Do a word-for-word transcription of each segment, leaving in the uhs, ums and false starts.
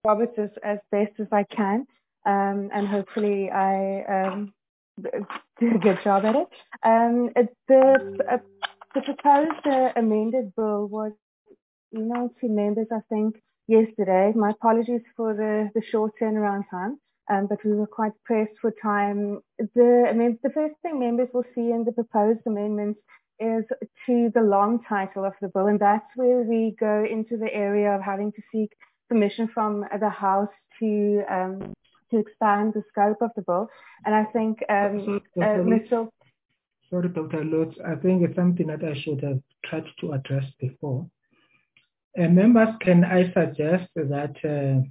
Roberts as, as best as I can, um, and hopefully I um, do a good job at it. Um, it the, uh, the proposed uh, amended bill was emailed to members, I think, yesterday. My apologies for the, the short turnaround time, um, but we were quite pressed for time. The, I mean, the first thing members will see in the proposed amendments is to the long title of the bill, and that's where we go into the area of having to seek permission from the House to um, to expand the scope of the bill. And I think, um, so, uh, Mister Sorry, Doctor Lutz, I think it's something that I should have tried to address before. Uh, members, can I suggest that uh,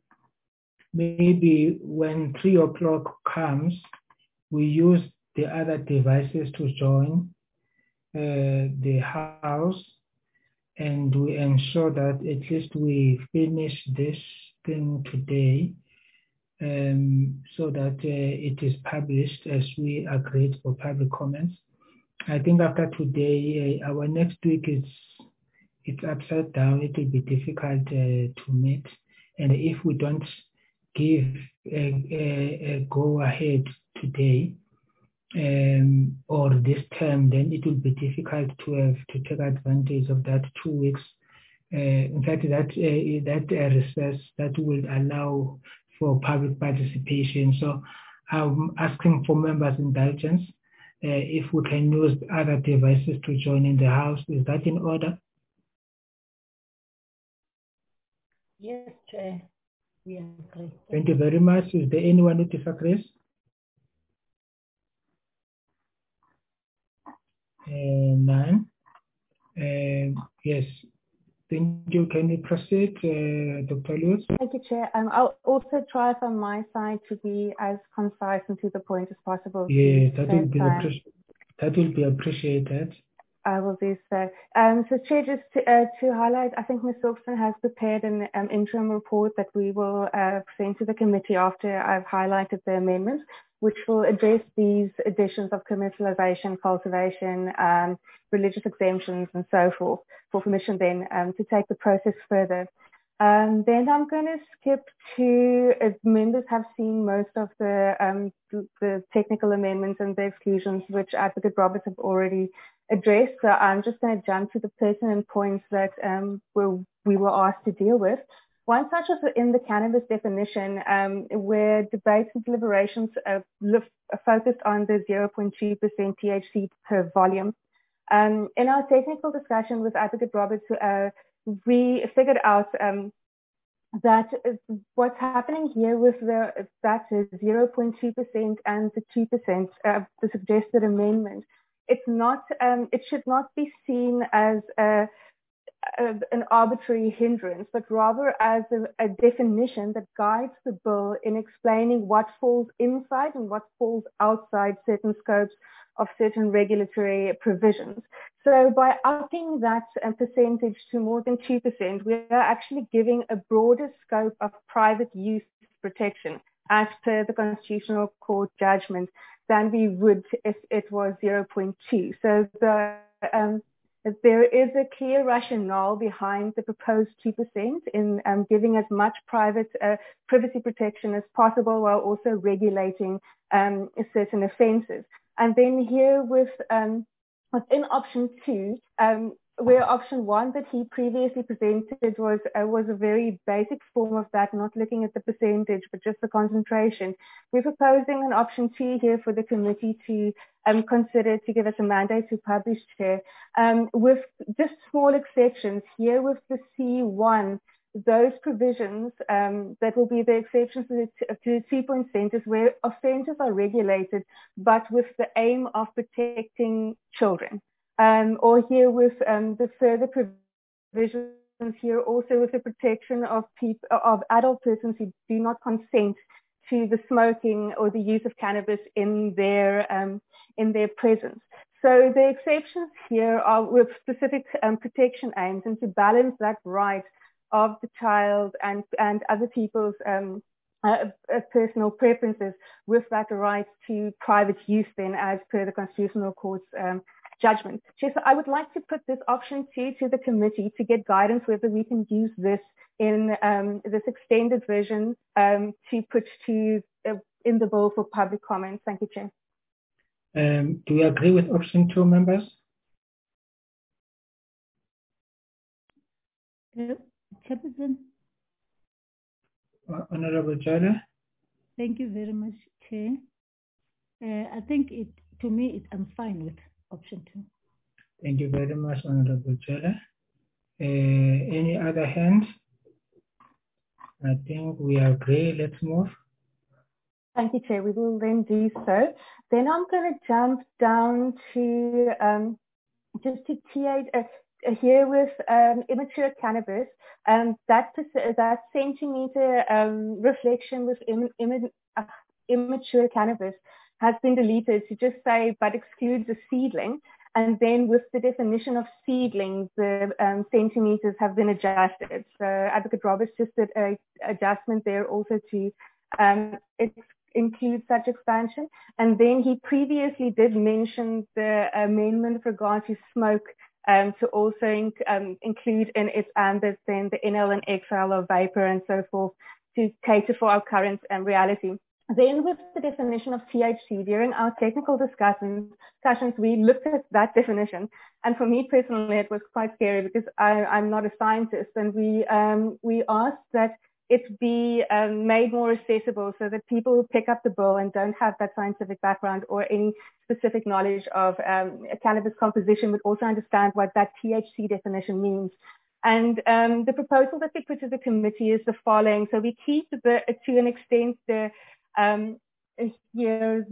maybe when three o'clock comes, we use the other devices to join uh, the House, and we ensure that at least we finish this thing today, um, so that uh, it is published as we agreed for public comments. I think after today, uh, our next week is it's upside down. It will be difficult uh, to meet, and if we don't give a, a, a go ahead today um, or this term, then it will be difficult to have to take advantage of that two weeks. Uh, in fact, that uh, that uh, recess that will allow for public participation. So I'm asking for members' indulgence. Uh, if we can use other devices to join in the House, is that in order? Yes, Chair. We agree. Thank you very much. Is there anyone who disagrees? Uh, none. Uh, yes. Thank you. Can we proceed, uh, Doctor Lutz? Thank you, Chair. Um, I'll also try from my side to be as concise and to the point as possible. Yes, that will be that will be appreciated. I will do so. Um, so, Chair, just to, uh, to highlight, I think Miz Silverstone has prepared an um, interim report that we will uh, present to the committee after I've highlighted the amendments, which will address these additions of commercialization, cultivation, um, religious exemptions, and so forth, for permission then um, to take the process further. Um, then I'm going to skip to, as members have seen most of the, um, the technical amendments and the exclusions, which Advocate Roberts have already addressed. So I'm just going to jump to the pertinent points that um, we're, we were asked to deal with. One such is in the cannabis definition, um, where debates and deliberations are focused on the zero point two percent T H C per volume. Um, in our technical discussion with Advocate Roberts, uh, we figured out um, that what's happening here with the that zero point two percent and the two percent, uh, the suggested amendment, it's not, um, it should not be seen as a, a, an arbitrary hindrance, but rather as a, a definition that guides the bill in explaining what falls inside and what falls outside certain scopes of certain regulatory provisions. So by upping that uh, percentage to more than two percent, we are actually giving a broader scope of private use protection as per the Constitutional Court judgment than we would if it was zero point two. So the, um, there is a clear rationale behind the proposed two percent in um, giving as much private uh, privacy protection as possible while also regulating um, certain offences. And then here with um, within option two, um, where option one that he previously presented was uh, was a very basic form of that, not looking at the percentage, but just the concentration. We're proposing an option two here for the committee to um, consider to give us a mandate to publish, Chair, um, with just small exceptions. Here with the C one, those provisions um, that will be the exceptions to the, to the two-point centres where offences are regulated, but with the aim of protecting children. Um, or here with um, the further provisions here also with the protection of people, of adult persons who do not consent to the smoking or the use of cannabis in their um, in their presence. So the exceptions here are with specific um, protection aims and to balance that right of the child and and other people's um, uh, uh, personal preferences with that right to private use then as per the Constitutional Court's um, judgment. Chair, so I would like to put this option two to the committee to get guidance whether we can use this in um, this extended version um, to put to uh, in the bill for public comment. Thank you, Chair. Um, do you agree with option two, members? Uh, Chairperson. Uh, Honorable Jale. Thank you very much, Chair. Uh, I think it, to me, it, I'm fine with option two. Thank you very much, Honorable Jale. Uh, any other hands? I think we agree. Let's move. Thank you, Chair. We will then do so. Then I'm going to jump down to um, just to T H uh, here with um, immature cannabis. Um, that that centimeter um, reflection with Im Im uh, immature cannabis has been deleted to just say, but excludes a seedling. And then with the definition of seedlings, the um, centimeters have been adjusted. So Advocate Roberts just did an adjustment there also to um, include such expansion. And then he previously did mention the amendment with regard to smoke um, to also inc um, include in its ambit then the N L and X L of vapor and so forth to cater for our current um, reality. Then with the definition of T H C, during our technical discussions, discussions, we looked at that definition. And for me personally, it was quite scary because I, I'm not a scientist. And we, um, we asked that it be um, made more accessible so that people who pick up the bill and don't have that scientific background or any specific knowledge of um, cannabis composition would also understand what that T H C definition means. And um, the proposal that we put to the committee is the following. So we keep the, to an extent, the Um, here's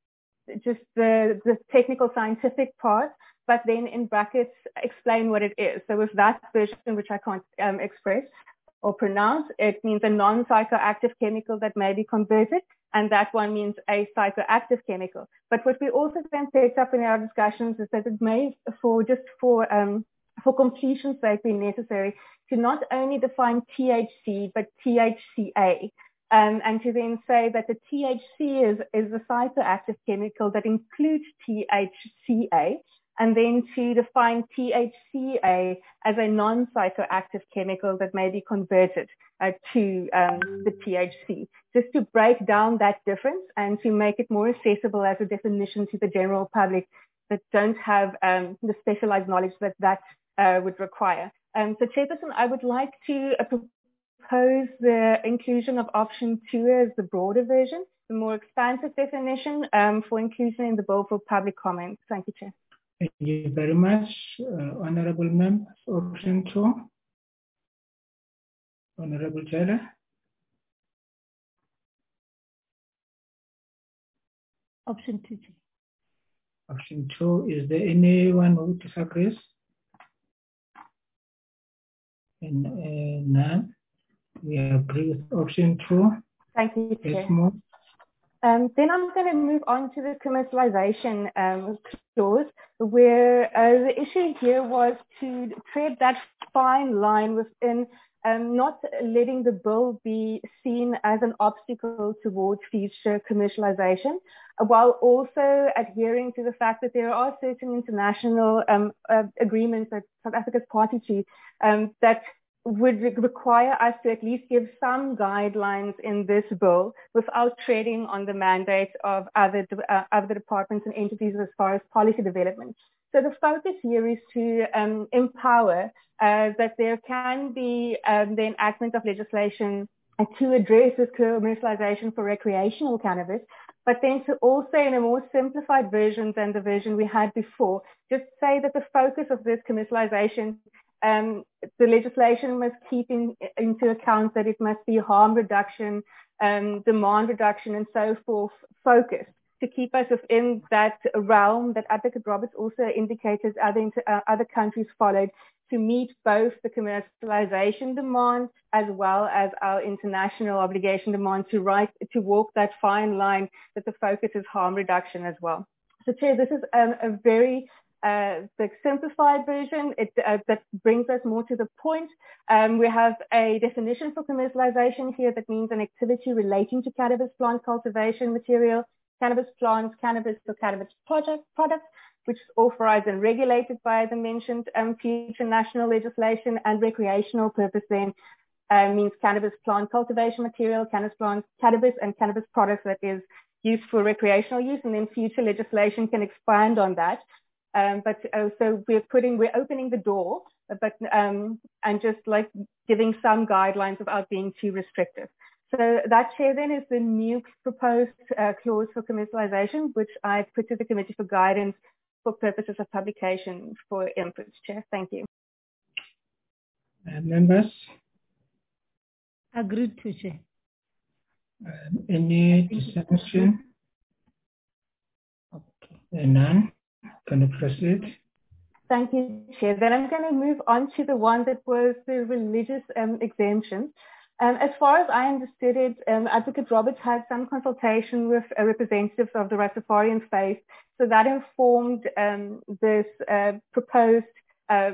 just the, the technical scientific part, but then in brackets explain what it is. So with that version, which I can't um, express or pronounce, it means a non-psychoactive chemical that may be converted, and that one means a psychoactive chemical. But what we also then picked up in our discussions is that it may, for just for um, for completion's sake, be necessary to not only define T H C, but T H C A. Um, and to then say that the T H C is, is a psychoactive chemical that includes T H C A, and then to define T H C A as a non-psychoactive chemical that may be converted uh, to um, the T H C, just to break down that difference and to make it more accessible as a definition to the general public that don't have um, the specialized knowledge that that uh, would require. Um, so Chairperson, I would like to uh, propose the inclusion of option two as the broader version, the more expansive definition um, for inclusion in the bill for public comment. Thank you, Chair. Thank you very much, uh, Honorable Members. Option two. Honorable Jale. Option two. Option two. Is there anyone who disagrees? And uh, none. We agree with option two. Thank you, Chair. Let's move. Um, then I'm going to move on to the commercialization um, clause, where uh, the issue here was to tread that fine line within um, not letting the bill be seen as an obstacle towards future commercialization, while also adhering to the fact that there are certain international um, uh, agreements that South Africa is party to um, that would require us to at least give some guidelines in this bill without treading on the mandate of other, uh, other departments and entities as far as policy development. So the focus here is to um, empower uh, that there can be um, the enactment of legislation to address this commercialization for recreational cannabis, but then to also, in a more simplified version than the version we had before, just say that the focus of this commercialization Um, the legislation must keep in, into account that it must be harm reduction, um, demand reduction, and so forth focused to keep us within that realm that Advocate Roberts also indicated other, uh, other countries followed to meet both the commercialization demand as well as our international obligation demand to, right, to walk that fine line that the focus is harm reduction as well. So Chair, this is um, a very Uh, the simplified version, it, uh, that brings us more to the point. Um, we have a definition for commercialization here that means an activity relating to cannabis plant cultivation material, cannabis plants, cannabis or cannabis product, products, which is authorized and regulated by the mentioned um, future national legislation, and recreational purpose then uh, means cannabis plant cultivation material, cannabis plants, cannabis and cannabis products that is used for recreational use, and then future legislation can expand on that. Um, but uh, so we're putting, we're opening the door, but um, and just like giving some guidelines without being too restrictive. So that, Chair, then is the new proposed uh, clause for commercialization, which I put to the committee for guidance for purposes of publication for inputs, Chair. Thank you. Uh, members? Agreed to, Chair. Uh, any dissension? Okay. Uh, none? Can you proceed? Thank you, Chair. Then I'm going to move on to the one that was the religious um, exemption. Um, as far as I understood it, um, Advocate Roberts had some consultation with uh, representatives of the Rastafarian faith, so that informed um, this uh, proposed uh,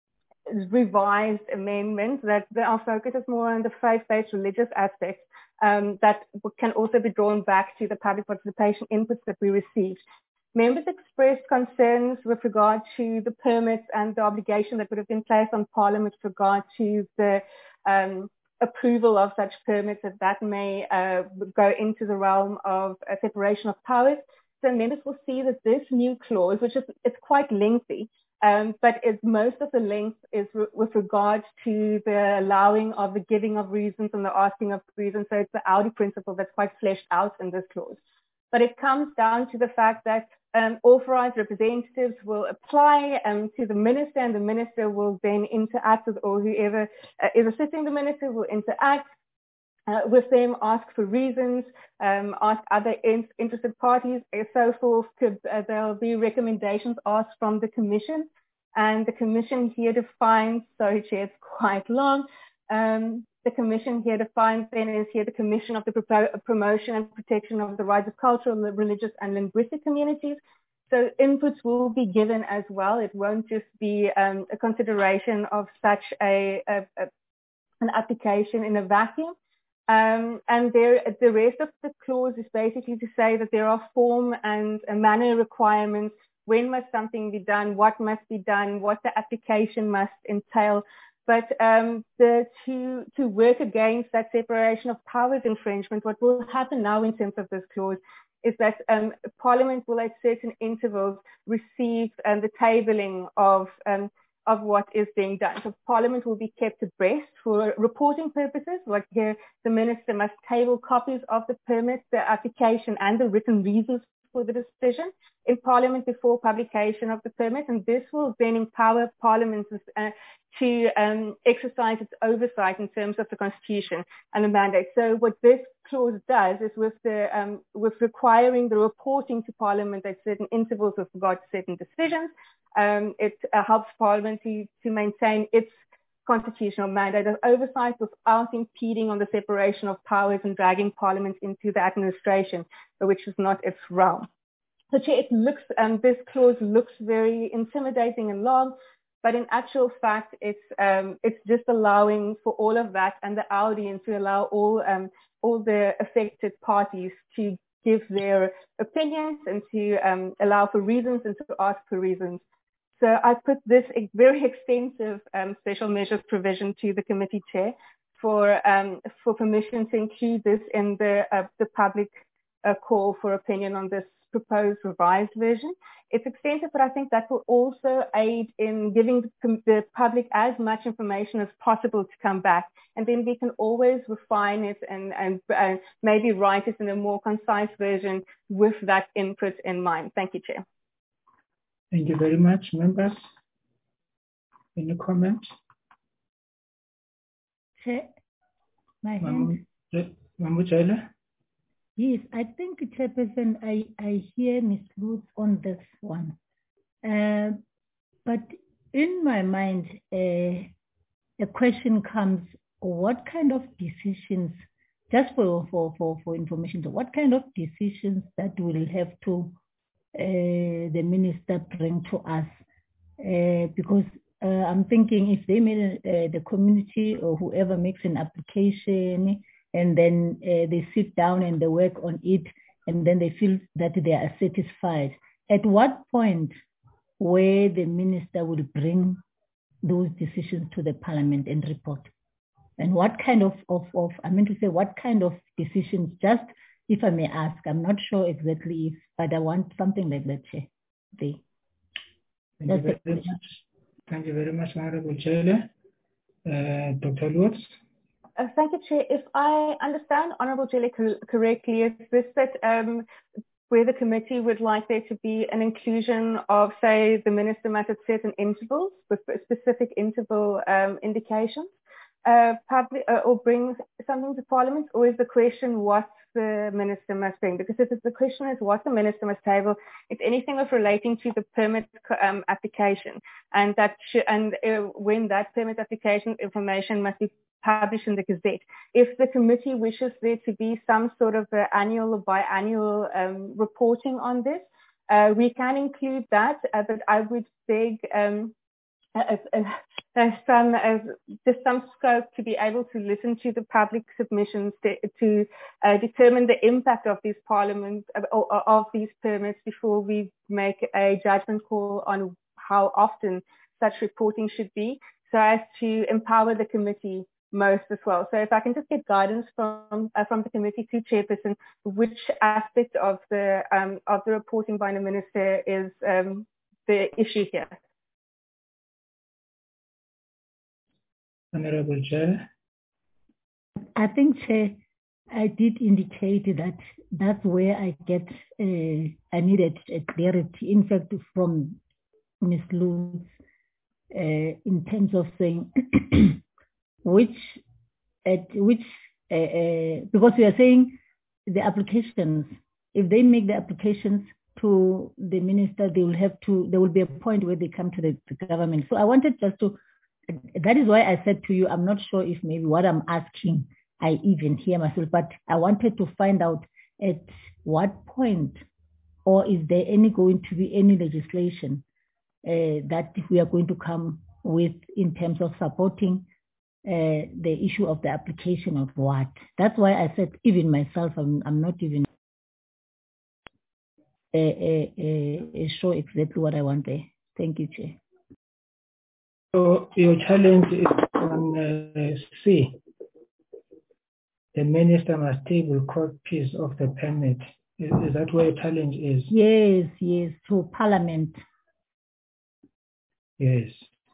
revised amendment that our focus is more on the faith-based religious aspects um, that can also be drawn back to the public participation inputs that we received. Members expressed concerns with regard to the permits and the obligation that would have been placed on Parliament with regard to the um, approval of such permits, that that may uh, go into the realm of a separation of powers. So members will see that this new clause, which is it's quite lengthy, um, but it's, most of the length is re with regard to the allowing of the giving of reasons and the asking of reasons. So it's the Audi principle that's quite fleshed out in this clause. But it comes down to the fact that um, authorized representatives will apply um, to the minister, and the minister will then interact with, or whoever uh, is assisting the minister will interact uh, with them, ask for reasons, um, ask other in interested parties, and so forth. Could, uh, there will be recommendations asked from the commission, and the commission here defines, sorry, Chair, it's quite long. Um, The commission here defines then is here the Commission of the Promotion and Protection of the Rights of Cultural, Religious and Linguistic Communities. So inputs will be given as well. It won't just be um, a consideration of such a, a, a an application in a vacuum. Um, and there, the rest of the clause is basically to say that there are form and manner requirements. When must something be done? What must be done? What the application must entail? But um, the, to, to work against that separation of powers infringement, what will happen now in terms of this clause is that um, Parliament will at certain intervals receive um, the tabling of, um, of what is being done. So Parliament will be kept abreast for reporting purposes. Like here, the Minister must table copies of the permit, the application and the written reasons for the decision in Parliament before publication of the permit, and this will then empower Parliament uh, to um, exercise its oversight in terms of the Constitution and the mandate. So what this clause does is with the um, with requiring the reporting to Parliament at certain intervals with regard to certain decisions, um, it uh, helps Parliament to, to maintain its constitutional mandate of oversight without impeding on the separation of powers and dragging Parliament into the administration, which is not its realm. So it looks, um, this clause looks very intimidating and long, but in actual fact, it's um, it's just allowing for all of that and the audience to allow all um, all the affected parties to give their opinions and to um, allow for reasons and to ask for reasons. So I put this very extensive um, special measures provision to the committee chair for um, for permission to include this in the uh, the public uh, call for opinion on this proposed revised version. It's extensive, but I think that will also aid in giving the, the public as much information as possible to come back, and then we can always refine it and, and, and maybe write it in a more concise version with that input in mind. Thank you, Chair. Thank you very much, members. Any comments? Chair, my hand. Mamujela? Yes, I think, Chairperson, I, I hear Miz Lutz on this one. Uh, but in my mind, uh, a question comes, what kind of decisions, just for, for, for, for information, so what kind of decisions that will have to uh, the minister bring to us? Uh, because uh, I'm thinking if they made uh, the community or whoever makes an application, and then uh, they sit down and they work on it, and then they feel that they are satisfied. At what point where the minister will bring those decisions to the parliament and report. And what kind of, of, of, I mean to say, what kind of decisions, just if I may ask, I'm not sure exactly if, but I want something like that, Chair. Thank you very much. Thank you very much, Honorable Chair. Uh, Doctor Lutz. Uh, thank you, Chair. If I understand Honorable Chair correctly, is this that um, where the committee would like there to be an inclusion of, say, the minister might at certain intervals, with specific interval um, indications, uh, public, uh, or bring something to Parliament, or is the question what the minister must bring? Because if the question is what the minister must table, it's anything of relating to the permit um, application, and that sh and uh, when that permit application information must be published in the Gazette. If the committee wishes there to be some sort of uh, annual or biannual um, reporting on this, uh, we can include that, uh, but I would beg um, uh, uh, uh, some, uh, just some scope to be able to listen to the public submissions to, to uh, determine the impact of these parliament, uh, or, or of these permits before we make a judgment call on how often such reporting should be, so as to empower the committee most as well. So if I can just get guidance from uh, from the committee to chairperson, which aspect of the um, of the reporting by the minister is um, the issue here. Honorable Chair. I think, Chair, I did indicate that that's where I get uh, I needed a clarity. In fact, from Miz Lutz, uh, in terms of saying. Which, at which, uh, uh, because we are saying the applications, if they make the applications to the minister, they will have to, there will be a point where they come to the, the government. So I wanted just to, that is why I said to you, I'm not sure if maybe what I'm asking, I even hear myself, but I wanted to find out at what point, or is there any going to be any legislation uh, that we are going to come with in terms of supporting Uh, the issue of the application of what. That's why I said even myself, I'm, I'm not even uh, uh, uh, sure exactly what I want there. Thank you, Chair. So your challenge is on uh, C. The minister must table copies of the permit. Is, is that where your challenge is? Yes, yes, to Parliament. Yes.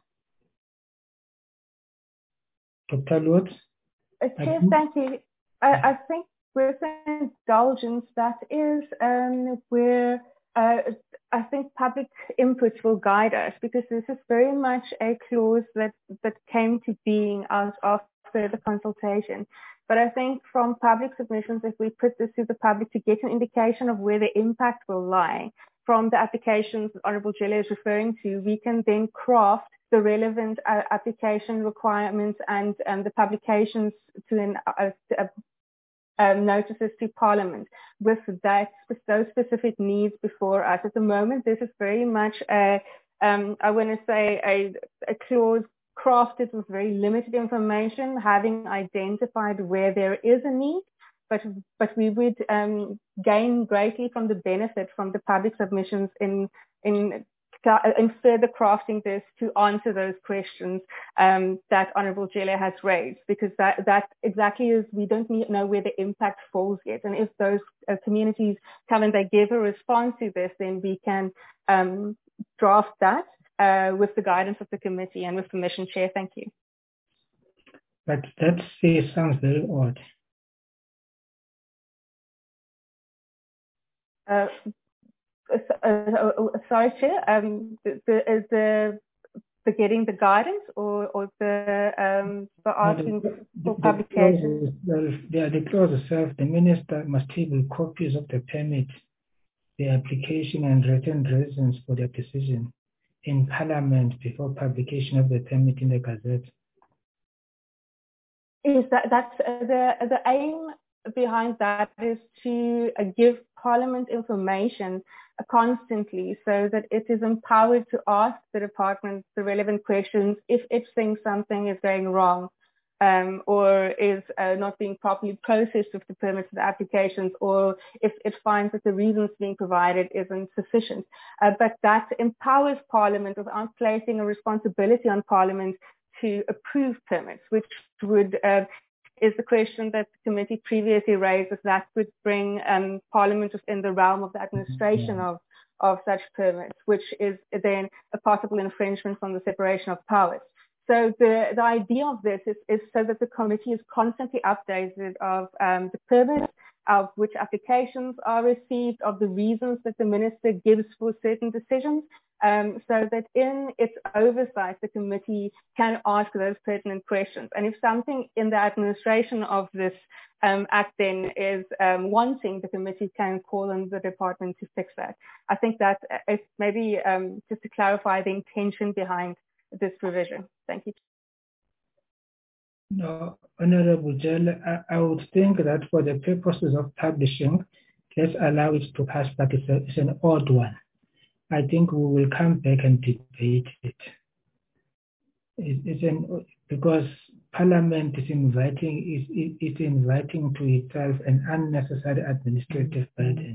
Doctor Lutz? Uh, Chair, thank you. I, I think with indulgence, that is um, where uh, I think public input will guide us, because this is very much a clause that, that came to being out of further consultation. But I think from public submissions, if we put this to the public to get an indication of where the impact will lie from the applications that Honourable Jelle is referring to, we can then craft the relevant uh, application requirements and um, the publications to an, uh, uh, um, notices to Parliament with that, with those specific needs before us. At the moment, this is very much a, um, I want to say, a, a clause crafted with very limited information, having identified where there is a need, but but we would um, gain greatly from the benefit from the public submissions in in in further crafting this to answer those questions um, that Honourable Jelle has raised, because that, that exactly is, we don't need, know where the impact falls yet. And if those uh, communities come and they give a response to this, then we can um, draft that uh, with the guidance of the committee and with permission, Chair. Thank you. But that say, sounds very odd. Uh, Uh, uh, sorry, Chair. Um, the, the, is the the getting the guidance or or the um the asking no, the, for the, publication? The, the clause itself, the minister must table copies of the permit, the application and written reasons for their decision in Parliament before publication of the permit in the Gazette. Is that that's uh, the the aim behind that is to uh, give Parliament information uh, constantly, so that it is empowered to ask the department the relevant questions if it thinks something is going wrong um, or is uh, not being properly processed with the permits and the applications, or if it finds that the reasons being provided isn't sufficient. Uh, but that empowers Parliament without placing a responsibility on Parliament to approve permits, which would uh, is the question that the committee previously raised, is that would bring um, Parliament within the realm of the administration of, of such permits, which is then a possible infringement on the separation of powers. So the, the idea of this is, is so that the committee is constantly updated of um, the permits, of which applications are received, of the reasons that the minister gives for certain decisions, um, so that in its oversight, the committee can ask those pertinent questions. And if something in the administration of this um, act then is um, wanting, the committee can call on the department to fix that. I think that is maybe um, just to clarify the intention behind this provision. Thank you. No, Honorable Jelle, I, I would think that for the purposes of publishing, let's allow it to pass, but it's, a, it's an odd one. I think we will come back and debate it. it it's an, because Parliament is inviting, is, is inviting to itself an unnecessary administrative burden.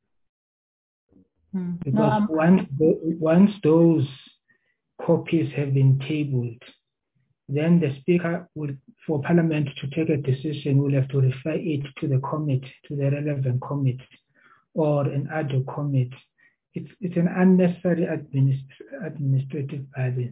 Mm. Because no, once, once those copies have been tabled, then the Speaker will, for Parliament to take a decision, will have to refer it to the committee, to the relevant committee, or an ad hoc committee. It's, it's an unnecessary administ administrative burden.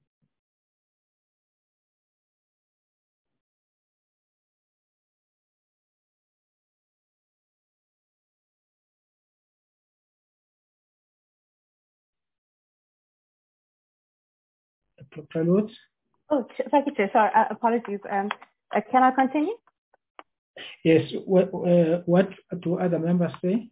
Doctor Lutz? Oh, thank you, Chair. Sorry, uh, apologies. Um, uh, can I continue? Yes. What, uh, what do other members say?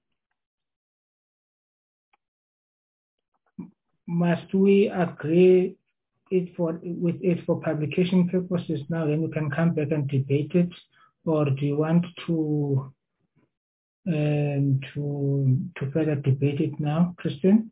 Must we agree it for with it for publication purposes now? Then we can come back and debate it, or do you want to um, to to further debate it now, Christine?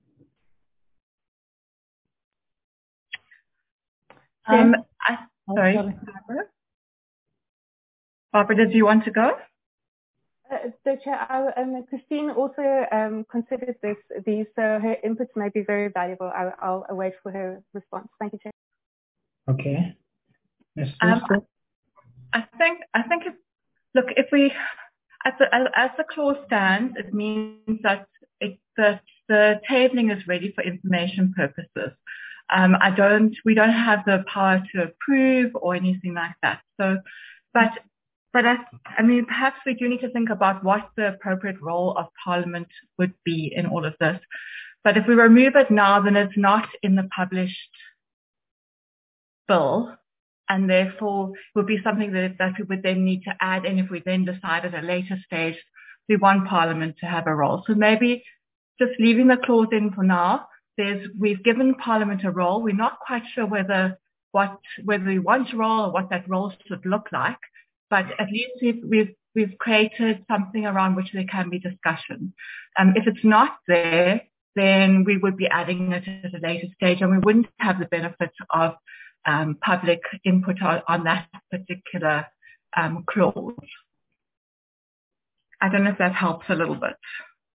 Um, I, sorry, Barbara. Barbara, did you want to go? Uh, so, Chair, I, um, Christine also um, considered this, these, so her inputs may be very valuable. I, I'll await for her response. Thank you, Chair. Okay. Um, I think, I think, if, look, if we, as the, as the clause stands, it means that it, that the tabling is ready for information purposes. Um, I don't, we don't have the power to approve or anything like that. So, but, but I, I mean, perhaps we do need to think about what the appropriate role of Parliament would be in all of this. But if we remove it now, then it's not in the published bill, and therefore would be something that, that we would then need to add in if we then decide at a later stage we want Parliament to have a role. So maybe just leaving the clause in for now. There's, we've given Parliament a role. We're not quite sure whether what whether we want a role or what that role should look like, but at least we've we've, we've created something around which there can be discussion. Um, if it's not there, then we would be adding it at a later stage, and we wouldn't have the benefit of um, public input on, on that particular um, clause. I don't know if that helps a little bit.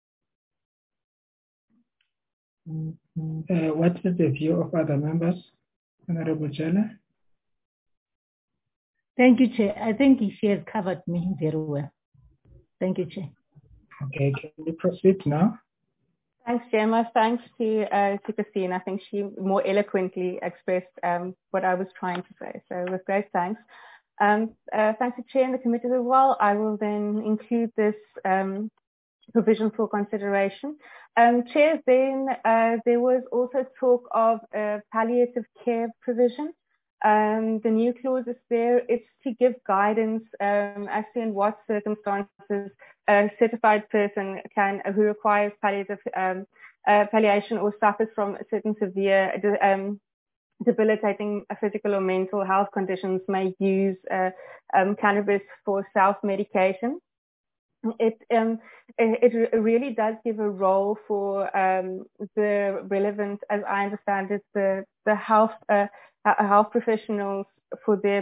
Uh, what is the view of other members? Honorable Jelle? Thank you, Chair. I think she has covered me very well. Thank you, Chair. Okay, can we proceed now? Thanks, Gemma. Thanks to, uh, to Christine. I think she more eloquently expressed um, what I was trying to say. So with great thanks. Um, uh, thanks to Chair and the committee as well. I will then include this um, provision for consideration. Um, Chair, then uh, there was also talk of a palliative care provision. Um, the new clause is there. It's to give guidance um, as to in what circumstances a certified person can, who requires palliative um, uh, palliation or suffers from certain severe um, debilitating physical or mental health conditions may use uh, um, cannabis for self-medication. It, um, it it really does give a role for um, the relevant, as I understand it, the the health uh, health professionals for their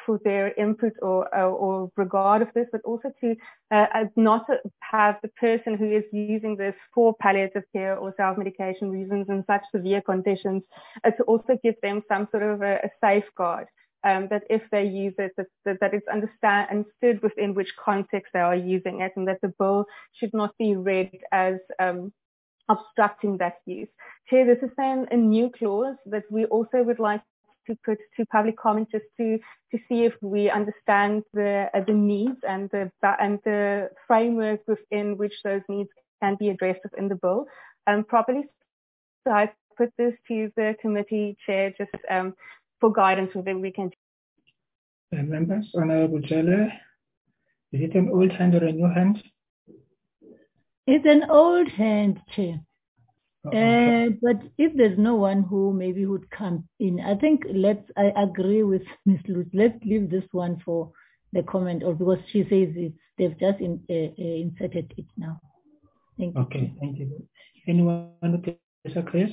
for their input or, or, or regard of this, but also to uh, not have the person who is using this for palliative care or self-medication reasons in such severe conditions, uh, to also give them some sort of a, a safeguard. Um, that if they use it, that, that, that it's understand, understood within which context they are using it, and that the bill should not be read as um, obstructing that use. Chair, this is then a new clause that we also would like to put to public comment, just to, to see if we understand the uh, the needs and the and the framework within which those needs can be addressed within the bill um, properly. So I put this to the committee chair just um, for guidance whether we can. Uh, members, Honorable Jelle, is it an old hand or a new hand? It's an old hand, Chair. Oh, okay. Uh, but if there's no one who maybe would come in, I think let's, I agree with Miz Lutz. Let's leave this one for the comment, or because she says it's, they've just in, uh, uh, inserted it now. Thank you. Okay, thank you. Anyone who disagrees?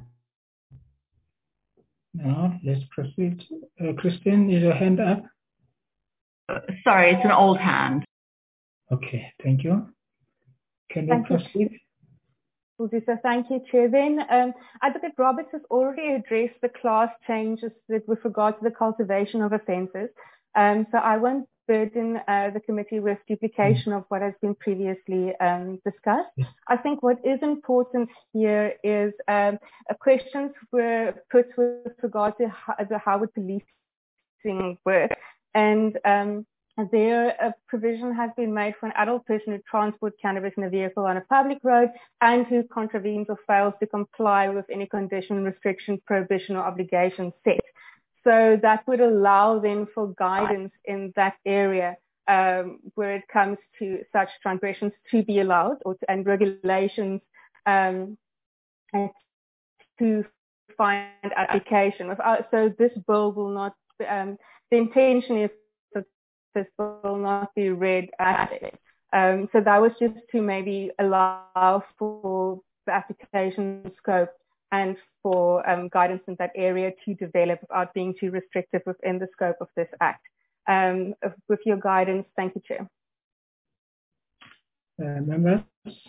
No, let's proceed. Uh, Christine, is your hand up? Uh, sorry, it's an old hand. Okay, thank you. Can we thank proceed? You. We'll do so. Thank you, Chair. Then um, Advocate Roberts has already addressed the class changes with, with regard to the cultivation of offences. Um, so I won't burden uh, the committee with duplication of what has been previously um, discussed. I think what is important here is um, questions were put with regard to how, to how would policing work. And um, there a provision has been made for an adult person who transports cannabis in a vehicle on a public road and who contravenes or fails to comply with any condition, restriction, prohibition or obligation set. So that would allow then for guidance in that area um, where it comes to such transgressions to be allowed, or to, and regulations um, and to find application. Without, so this bill will not, um, the intention is that this will not be read as it. Um, so that was just to maybe allow for the application scope and for um, guidance in that area to develop without being too restrictive within the scope of this Act. Um, with your guidance, thank you, Chair. Uh, members,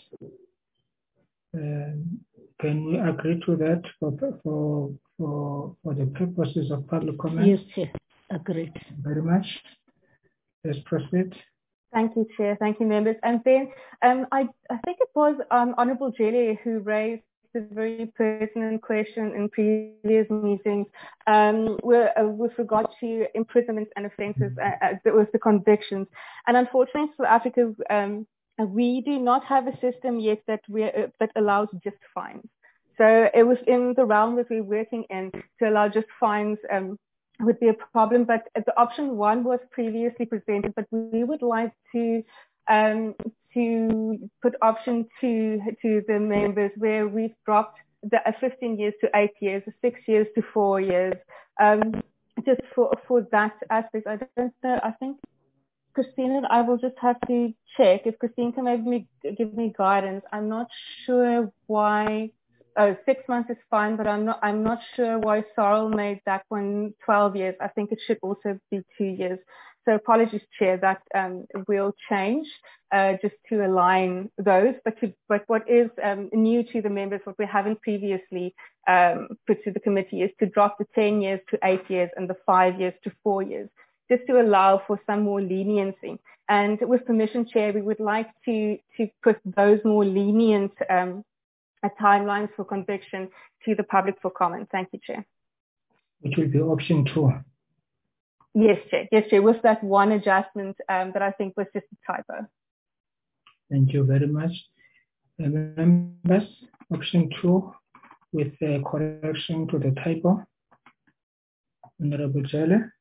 uh, can we agree to that for, for, for, for the purposes of public comment? Yes, Chair. Agreed. Very much. Let's proceed. Thank you, Chair. Thank you, members. And then um, I, I think it was um, Honourable Jelle who raised a very pertinent question in previous meetings um, with, uh, with regard to imprisonments and offences uh, uh, with the convictions. And unfortunately, in South Africa, um, we do not have a system yet that we uh, that allows just fines. So it was in the realm that we're working in to allow just fines um, would be a problem. But the option one was previously presented, but we would like to um, to put option two to the members, where we've dropped the uh, fifteen years to eight years, six years to four years, um, just for for that aspect. I don't know. I think Christine and I will just have to check if Christine can maybe give me guidance. I'm not sure why. Oh, six months is fine, but I'm not. I'm not sure why Sorrel made that one twelve years. I think it should also be two years. So apologies, Chair, that um, will change uh, just to align those. But to, but what is um, new to the members, what we haven't previously um, put to the committee, is to drop the ten years to eight years and the five years to four years, just to allow for some more leniency. And with permission, Chair, we would like to to put those more lenient um, uh, timelines for conviction to the public for comment. Thank you, Chair. Which will be option two. Yes, Chair. Yes, Chair. With that one adjustment um, that I think was just a typo. Thank you very much. Uh, members, option two with a correction to the typo. Honorable Jelle.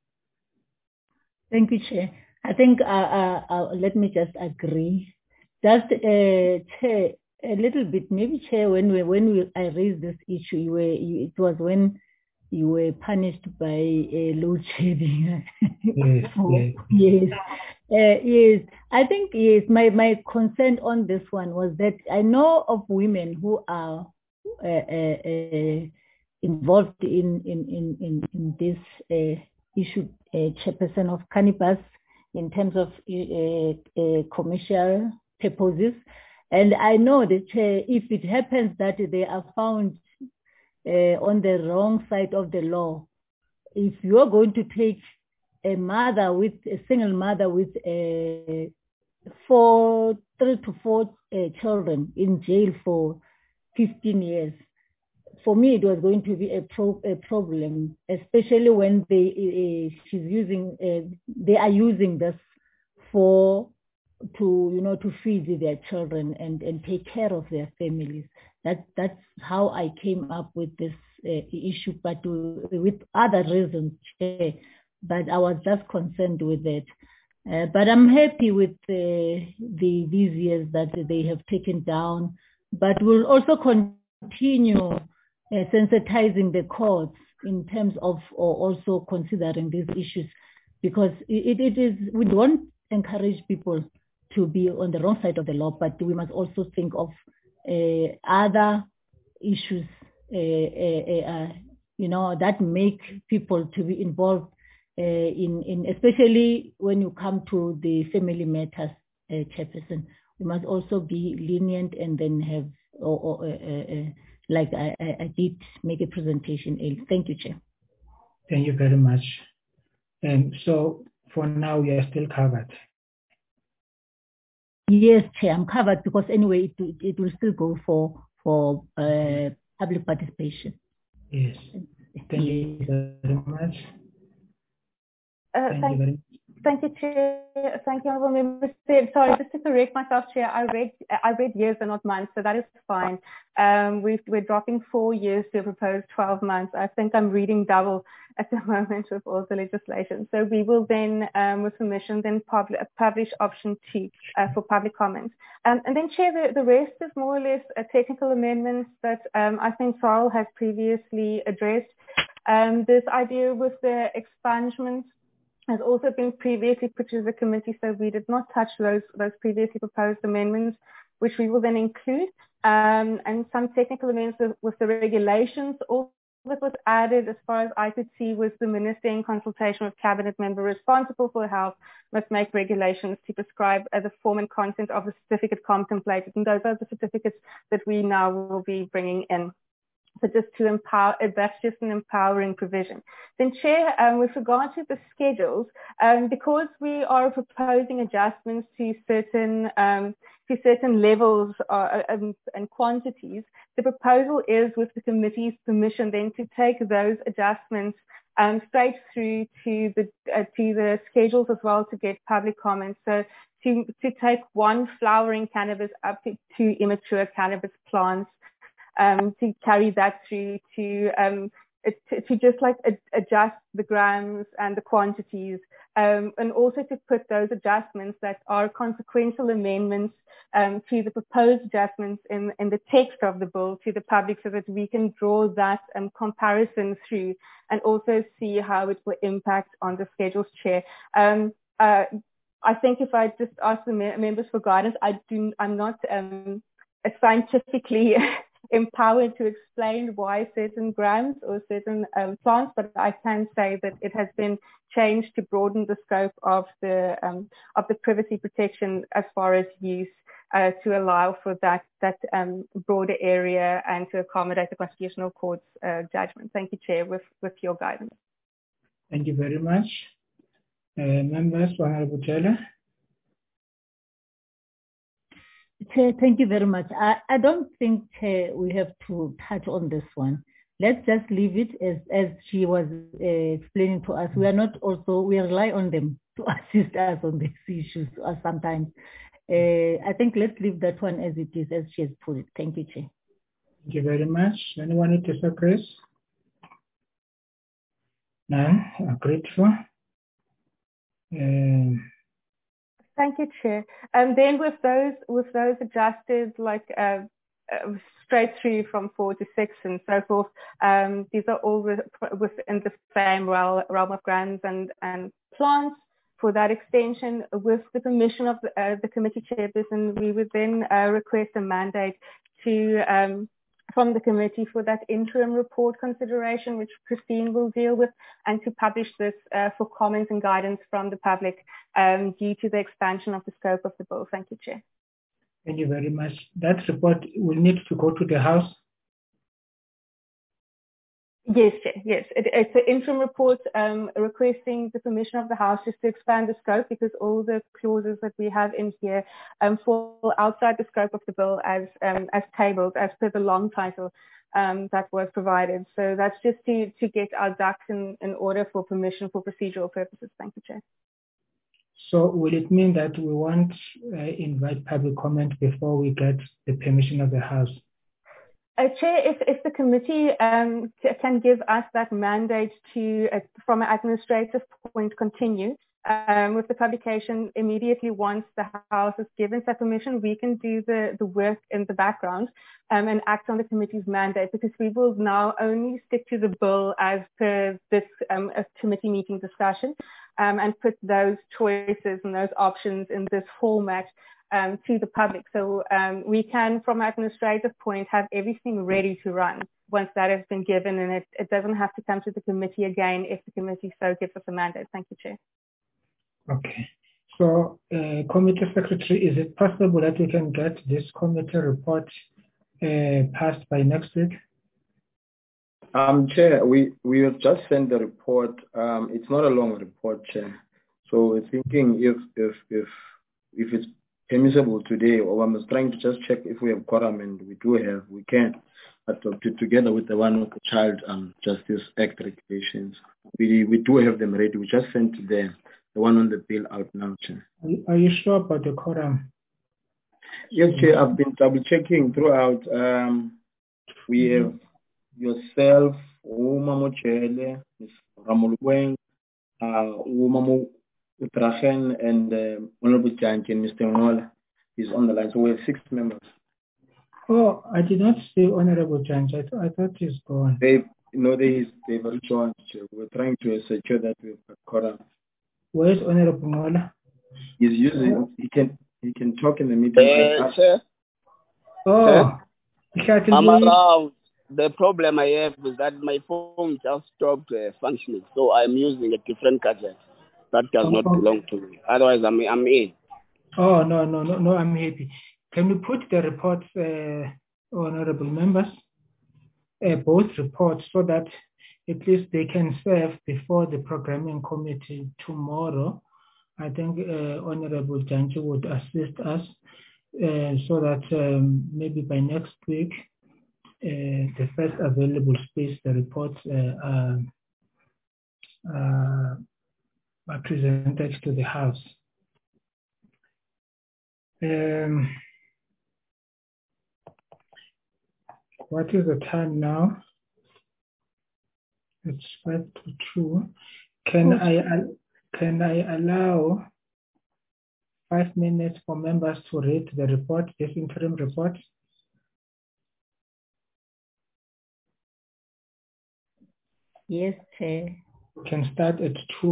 Thank you, Chair. I think uh, uh, uh, let me just agree. Just uh, Chair, a little bit, maybe Chair, when we when we I raised this issue, you were you, it was when you were punished by uh, load shedding. Yes, yes, yes, uh, yes. I think yes. My my concern on this one was that I know of women who are uh, uh, uh, involved in in in in, in this uh, issue uh, chairperson of cannabis in terms of uh, uh, commercial purposes. And I know that uh, if it happens that they are found uh, on the wrong side of the law, if you're going to take a mother with a single mother with a four, three to four uh, children in jail for fifteen years, for me it was going to be a, pro a problem, especially when they uh, she's using uh, they are using this for to you know to feed their children and and take care of their families. That that's how I came up with this uh, issue, but to, with other reasons. Uh, but I was just concerned with it. Uh, but I'm happy with uh, the these years that they have taken down. But we'll also continue uh, sensitizing the courts in terms of or also considering these issues, because it, it is we don't encourage people to be on the wrong side of the law, but we must also think of uh, other issues, uh, uh, uh, you know, that make people to be involved uh, in, in, especially when you come to the family matters, uh, chairperson. We must also be lenient and then have, or, or uh, uh, like I, I did make a presentation. Thank you, Chair. Thank you very much. And so for now, we are still covered. Yes, Chair, I'm covered because anyway, it, it will still go for for uh, public participation. Yes. Thank yes. you very much. Uh, thank, thank, you very much. Thank you, Chair. Thank you, Honourable Member. Sorry, just to correct myself, Chair, I read I read years and not months, so that is fine. Um, we've, we're dropping four years to a proposed twelve months. I think I'm reading double at the moment with all the legislation. So we will then, um, with permission, then pub publish option two uh, for public comment. Um, and then, Chair, the, the rest is more or less a technical amendments that um, I think Sarl has previously addressed. Um, this idea with the expungements has also been previously put to the committee, so we did not touch those those previously proposed amendments, which we will then include, um, and some technical amendments with, with the regulations. All that was added, as far as I could see, was the minister in consultation with cabinet member responsible for health must make regulations to prescribe uh, the form and content of the certificate contemplated, and those are the certificates that we now will be bringing in. So just to empower, that's just an empowering provision. Then, Chair, um, with regard to the schedules, um, because we are proposing adjustments to certain um, to certain levels uh, and, and quantities, the proposal is, with the committee's permission, then to take those adjustments um, straight through to the uh, to the schedules as well to get public comments. So to to take one flowering cannabis up to two immature cannabis plants. Um, to carry that through to, um, to, to just like ad adjust the grams and the quantities, um, and also to put those adjustments that are consequential amendments um, to the proposed adjustments in, in the text of the bill to the public, so that we can draw that um, comparison through and also see how it will impact on the schedules, Chair. Um, uh, I think if I just ask the me members for guidance, I do, I'm not um, scientifically empowered to explain why certain grams or certain um, plants, but I can say that it has been changed to broaden the scope of the um, of the privacy protection as far as use, uh, to allow for that that um, broader area and to accommodate the Constitutional Court's uh, judgment. Thank you, Chair, with with your guidance. Thank you very much, uh, members. Honourable Taylor. Chair, thank you very much. I, I don't think, Chair, we have to touch on this one. Let's just leave it as, as she was uh, explaining to us. We are not also, we rely on them to assist us on these issues uh, sometimes. Uh, I think let's leave that one as it is, as she has put it. Thank you, Chair. Thank you very much. Anyone need to disagree? None. Agreed for. Um, Thank you, Chair. And then with those with those adjusted, like uh, uh, straight through from four to six and so forth, um, these are all with, within the same realm, realm of grams and, and plants. For that extension, with the permission of the, uh, the committee chairperson, we would then uh, request a mandate to um, from the committee for that interim report consideration, which Christine will deal with, and to publish this uh, for comments and guidance from the public um, due to the expansion of the scope of the bill. Thank you, Chair. Thank you very much. That report will need to go to the House. Yes, Chair. Yes, it, it's an interim report um, requesting the permission of the House just to expand the scope, because all the clauses that we have in here um, fall outside the scope of the bill as um, as tabled as per the long title um, that was provided. So that's just to to get our ducks in, in order for permission for procedural purposes. Thank you, Chair. So will it mean that we won't uh, invite public comment before we get the permission of the House? Uh, Chair, if, if the committee um, can give us that mandate to, uh, from an administrative point, continue um, with the publication immediately once the House is given that permission, we can do the, the work in the background um, and act on the committee's mandate, because we will now only stick to the bill as per this um, committee meeting discussion um, and put those choices and those options in this format Um, to the public. So um, we can, from an administrative point, have everything ready to run once that has been given, and it, it doesn't have to come to the committee again if the committee so gives us a mandate. Thank you, Chair. Okay. So, uh, Committee Secretary, is it possible that we can get this committee report uh, passed by next week? Um, Chair, we, we have just sent the report. Um, it's not a long report, Chair. So we're thinking if, if, if, if it's permissible today, or I'm just trying to just check if we have quorum, and we do have, we can, but to, together with the one with the Child um, Justice Act regulations, we we do have them ready. We just sent the the one on the bill out now, Chair. Are you sure about the quorum? Yes, Chair. I've been double checking throughout. Um, we have yourself, Umamo Chele, Miz Ramulweng, uh, Umamo Utrachen, and uh, Honorable Jankin, Mister Ngola is on the line. So we have six members. Oh, I did not see Honorable Janj. I, th I thought he's gone. They, no, they, they've joined. We're trying to secure that we've got quorum. Where's Honorable Ngola? He's using, he can, he can talk in the meeting. Uh, sir, oh, sir, I'm around. The problem I have is that my phone just stopped uh, functioning, so I'm using a different gadget that does oh, not belong to me. Otherwise, I'm I'm in. Oh no no no no! I'm happy. Can we put the reports, uh, honourable members, uh, both reports, so that at least they can serve before the programming committee tomorrow? I think uh, Honourable Janji would assist us uh, so that um, maybe by next week, uh, the first available space, the reports uh, uh, uh, are presented to the House. Um, what is the time now? It's five to two. Can I can I allow five minutes for members to read the report, this interim report? Yes, Chair. We can start at two.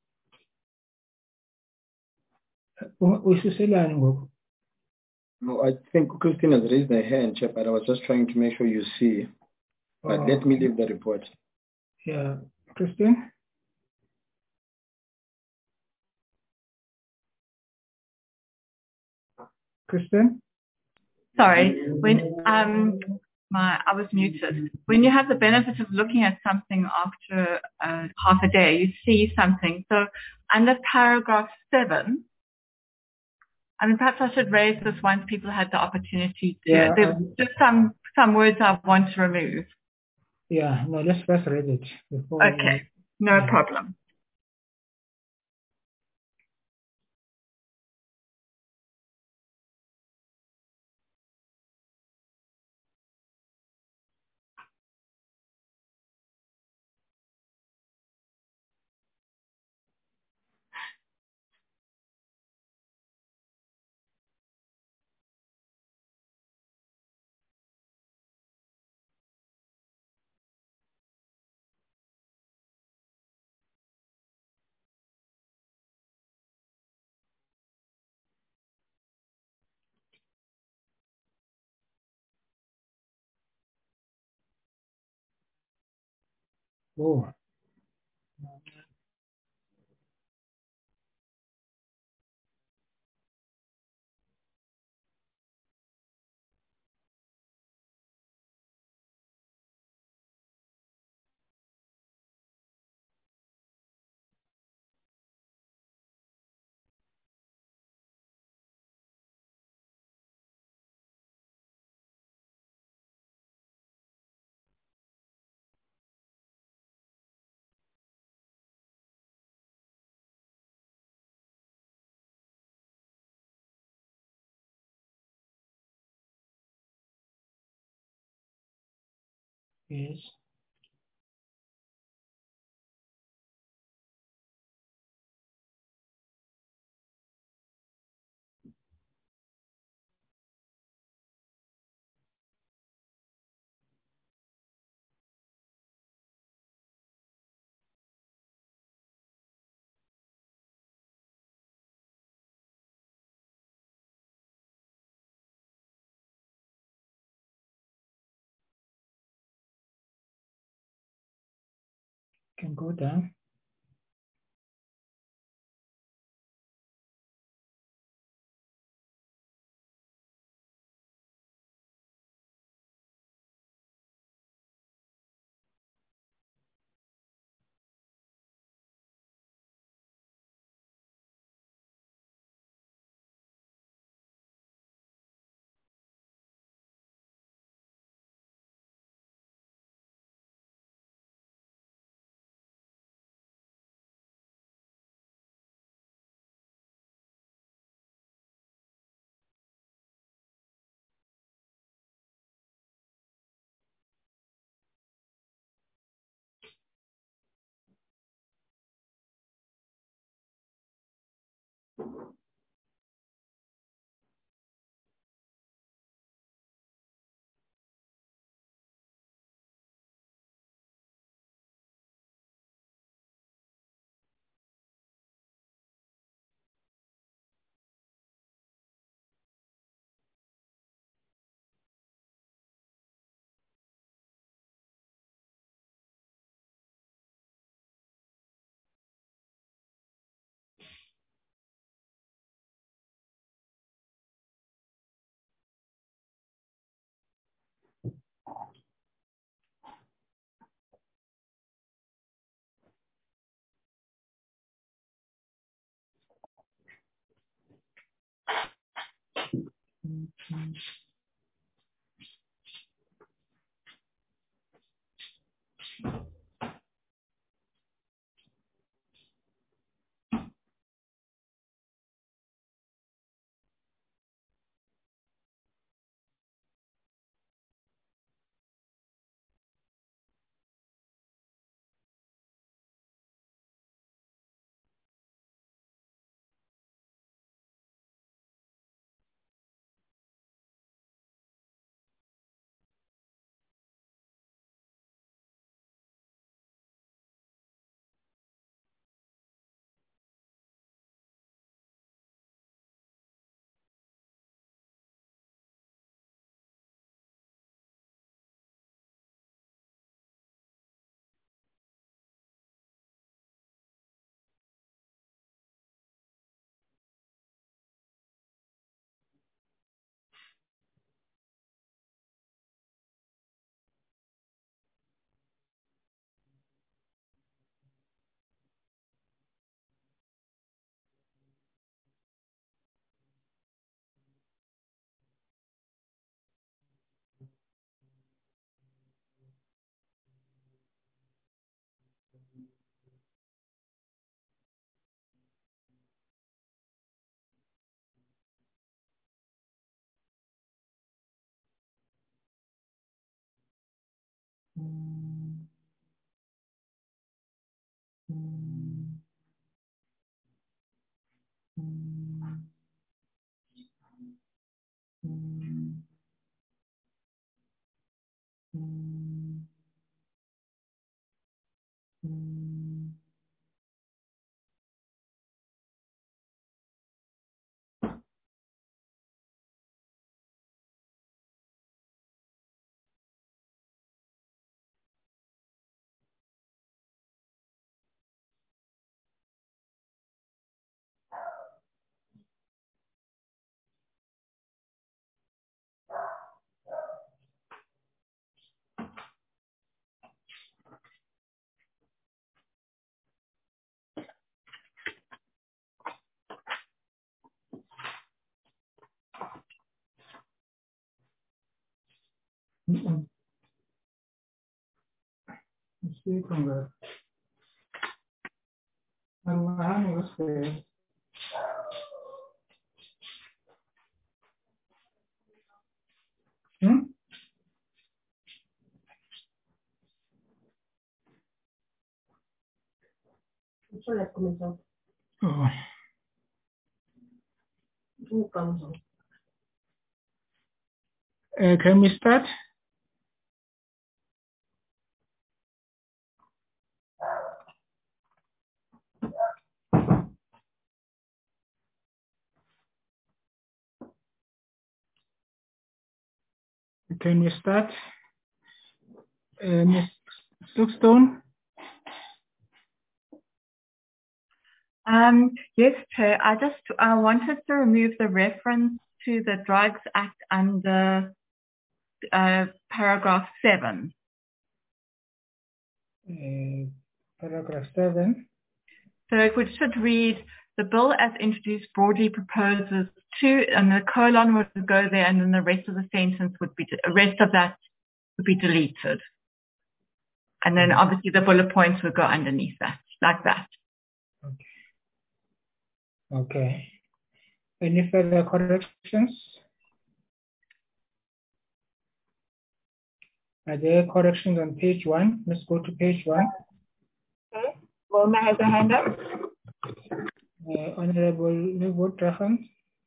No, I think Christine has raised her hand, Chair, but I was just trying to make sure you see. But oh. Let me leave the report. Yeah, Christine? Christine? Sorry, when um my I was muted. When you have the benefit of looking at something after uh, half a day, you see something. So under paragraph seven, I mean, perhaps I should raise this once people had the opportunity to. Yeah, There's um, just some some words I want to remove. Yeah, no, let's first read it before. Okay, we, no yeah. problem. Oh, yes. Can go down. Mm-mm. Speak on that. I'm having a say. Hmm? Oh. Uh, can we start? Can we start? Uh, Miz Stookstone? Um, yes, Chair. I just I wanted to remove the reference to the Drugs Act under uh, paragraph seven. Uh, paragraph seven. So it would, should read, the bill as introduced broadly proposes to, and the colon would go there, and then the rest of the sentence would be, the rest of that would be deleted. And then obviously the bullet points would go underneath that, like that. Okay. Okay. Any further corrections? Are there corrections on page one? Let's go to page one. Okay. Wilma has a hand up. Uh, Honorable Nuvot Raham.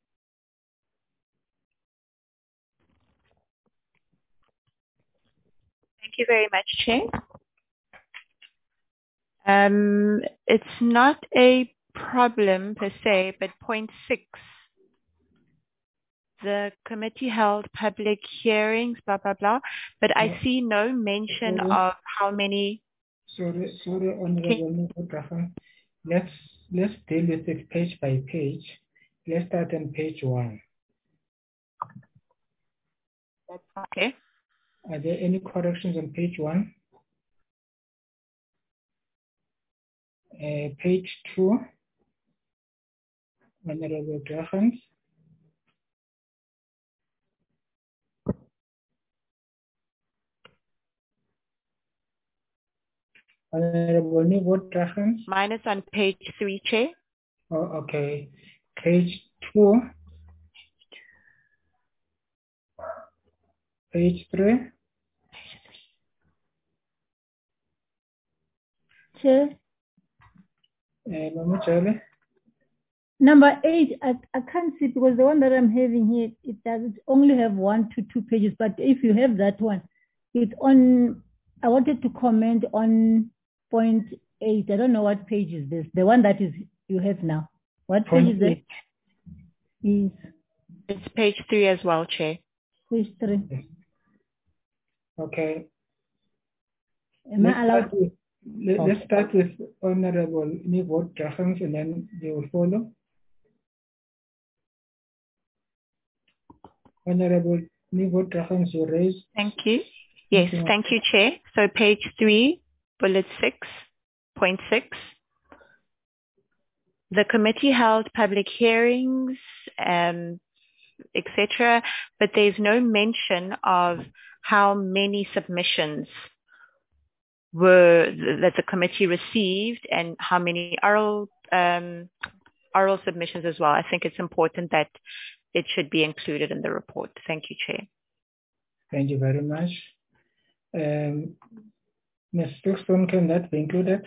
Thank you very much, Chair. Um, it's not a problem per se, but point six, the committee held public hearings, blah, blah, blah, but I No. see no mention Sorry. of how many. Sorry, sorry, Honorable Nuvot Raham. Let's, let's deal with it page by page. Let's start on page one. That's okay. Are there any corrections on page one? Uh, page two, Honorable Raham. Honorable Nuvot Raham. Mine is on page three, Chair. Oh, okay. Page two. Page three. Chair. Uh, Mama Charlie. Number eight, I, I can't see because the one that I'm having here, it does only have one to two pages. But if you have that one, it's on, I wanted to comment on point eight. I don't know what page is this. The one that is you have now. What Point page is that? Is It's page three as well, Chair. page three. Yes. Okay. Am Let's I allowed? start with, let, Oh. let's start with Honorable Nuvot Raham, and then they will follow. Honorable Nuvot Raham, you raised. Thank you. Yes, Okay. thank you, Chair. So page three, bullet six, point six. The committee held public hearings, um, et cetera, but there's no mention of how many submissions were that the committee received and how many oral um, oral submissions as well. I think it's important that it should be included in the report. Thank you, Chair. Thank you very much. Um, Miz Stookstone, can that be included?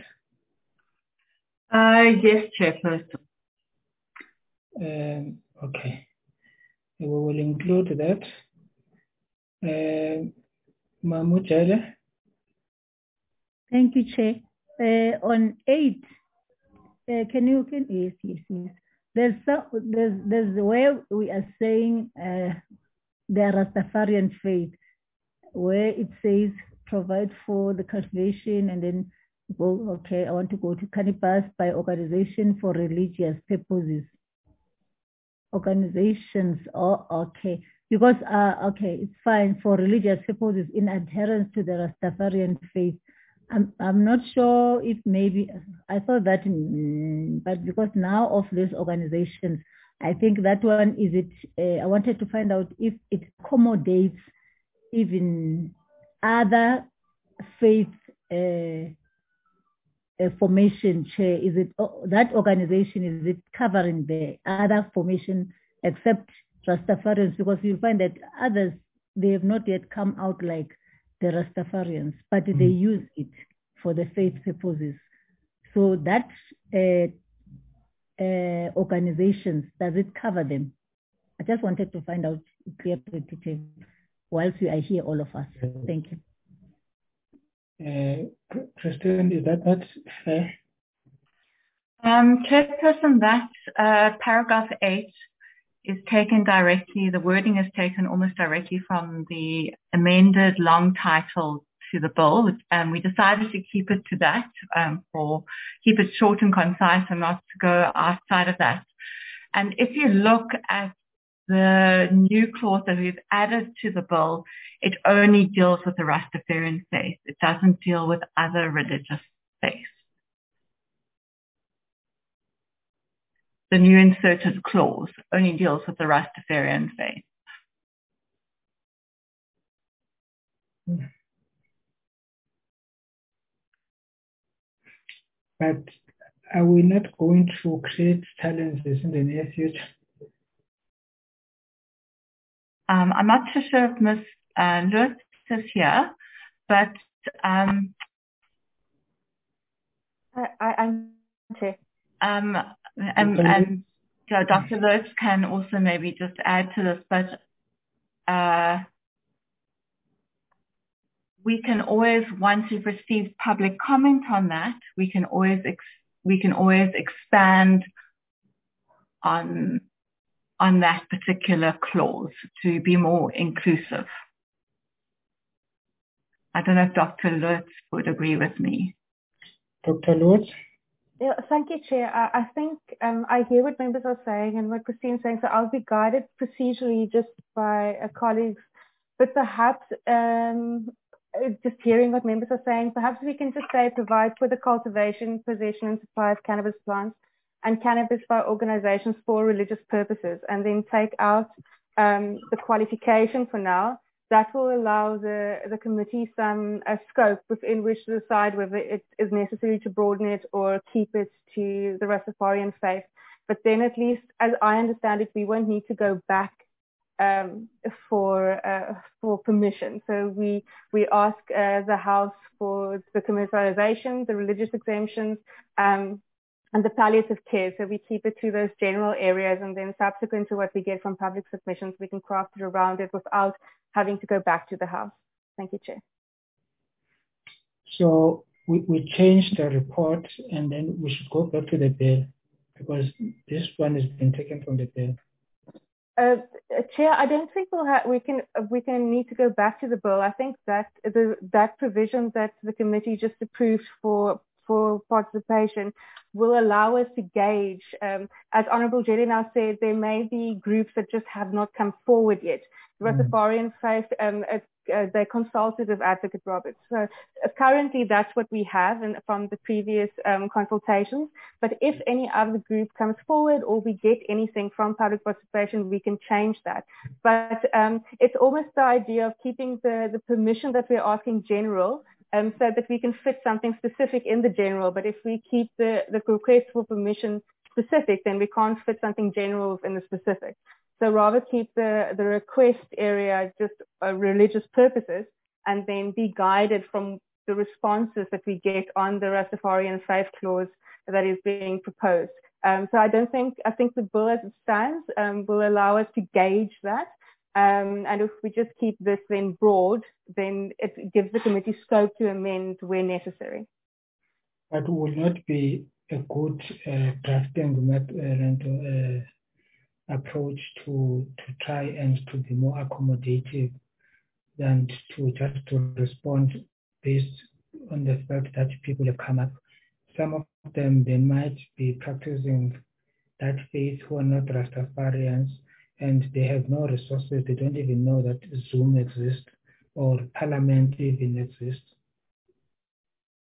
Uh, yes, Chairperson. Um, okay. We will include that. Uh, Mamujale. Thank you, Chair. Uh, on eight, uh, can you, can, yes, yes, yes. There's, some, there's, there's where we are saying uh, the Rastafarian faith, where it says provide for the cultivation and then go, okay, I want to go to Cannabis by organization for religious purposes. Organizations, oh, okay. Because, uh, okay, it's fine for religious purposes in adherence to the Rastafarian faith. I'm, I'm not sure if maybe, I thought that, mm, but because now of these organizations, I think that one is it, uh, I wanted to find out if it accommodates even other faith uh, uh, formation, Chair? Is it oh, that organization, is it covering the other formation except Rastafarians? Because you find that others, they have not yet come out like the Rastafarians, but mm. they use it for the faith purposes. So that uh, uh, organizations, does it cover them? I just wanted to find out clearly whilst we are here, all of us. Thank you. Uh, Christine, is that not fair? Um, Chairperson, that uh, paragraph eight is taken directly, the wording is taken almost directly from the amended long title to the bill, and we decided to keep it to that, um, or keep it short and concise and not to go outside of that. And if you look at the new clause that we've added to the bill, it only deals with the Rastafarian faith. It doesn't deal with other religious faiths. The new inserted clause only deals with the Rastafarian faith. But are we not going to create challenges in the near future? Um, I'm not too sure if Miz Uh, Lutz is here, but um, I, I, I'm okay. Um, and, and uh, Doctor Lutz can also maybe just add to this, but uh, we can always, once we've received public comment on that, we can always ex we can always expand on on that particular clause to be more inclusive. I don't know if Doctor Lutz would agree with me. Doctor Lutz? Yeah, thank you, Chair. I, I think um, I hear what members are saying and what Christine's saying, so I'll be guided procedurally just by uh, colleagues, but perhaps um, just hearing what members are saying, perhaps we can just say provide for the cultivation, possession and supply of cannabis plants and cannabis by organizations for religious purposes, and then take out um, the qualification for now. That will allow the, the committee some uh, scope within which to decide whether it is necessary to broaden it or keep it to the Rastafarian faith. But then at least, as I understand it, we won't need to go back um, for uh, for permission. So we we ask uh, the House for the commercialization, the religious exemptions, um, and the palliative care. So we keep it to those general areas, and then subsequent to what we get from public submissions, we can craft it around it without having to go back to the House. Thank you, Chair. So we, we changed the report and then we should go back to the bill because this one has been taken from the bill. Uh, Chair, I don't think we'll have, we can we can need to go back to the bill. I think that the that provision that the committee just approved for for participation will allow us to gauge. Um, as Honourable Jelly now said, there may be groups that just have not come forward yet. The Rastafarian faith, um, uh, uh, they consulted with Advocate Roberts. So uh, currently that's what we have and from the previous um, consultations. But if any other group comes forward or we get anything from public participation, we can change that. But um, it's almost the idea of keeping the, the permission that we're asking general, Um, so that we can fit something specific in the general. But if we keep the, the request for permission specific, then we can't fit something general in the specific. So rather keep the, the request area just uh, religious purposes and then be guided from the responses that we get on the Rastafarian faith clause that is being proposed. Um, so I don't think, I think the bill as it stands um, will allow us to gauge that. Um, and if we just keep this then broad, then it gives the committee scope to amend where necessary. But will not be a good uh, drafting uh, approach to to try and to be more accommodative than to just to respond based on the fact that people have come up. Some of them, they might be practicing that faith who are not Rastafarians, and they have no resources. They don't even know that Zoom exists or Parliament even exists.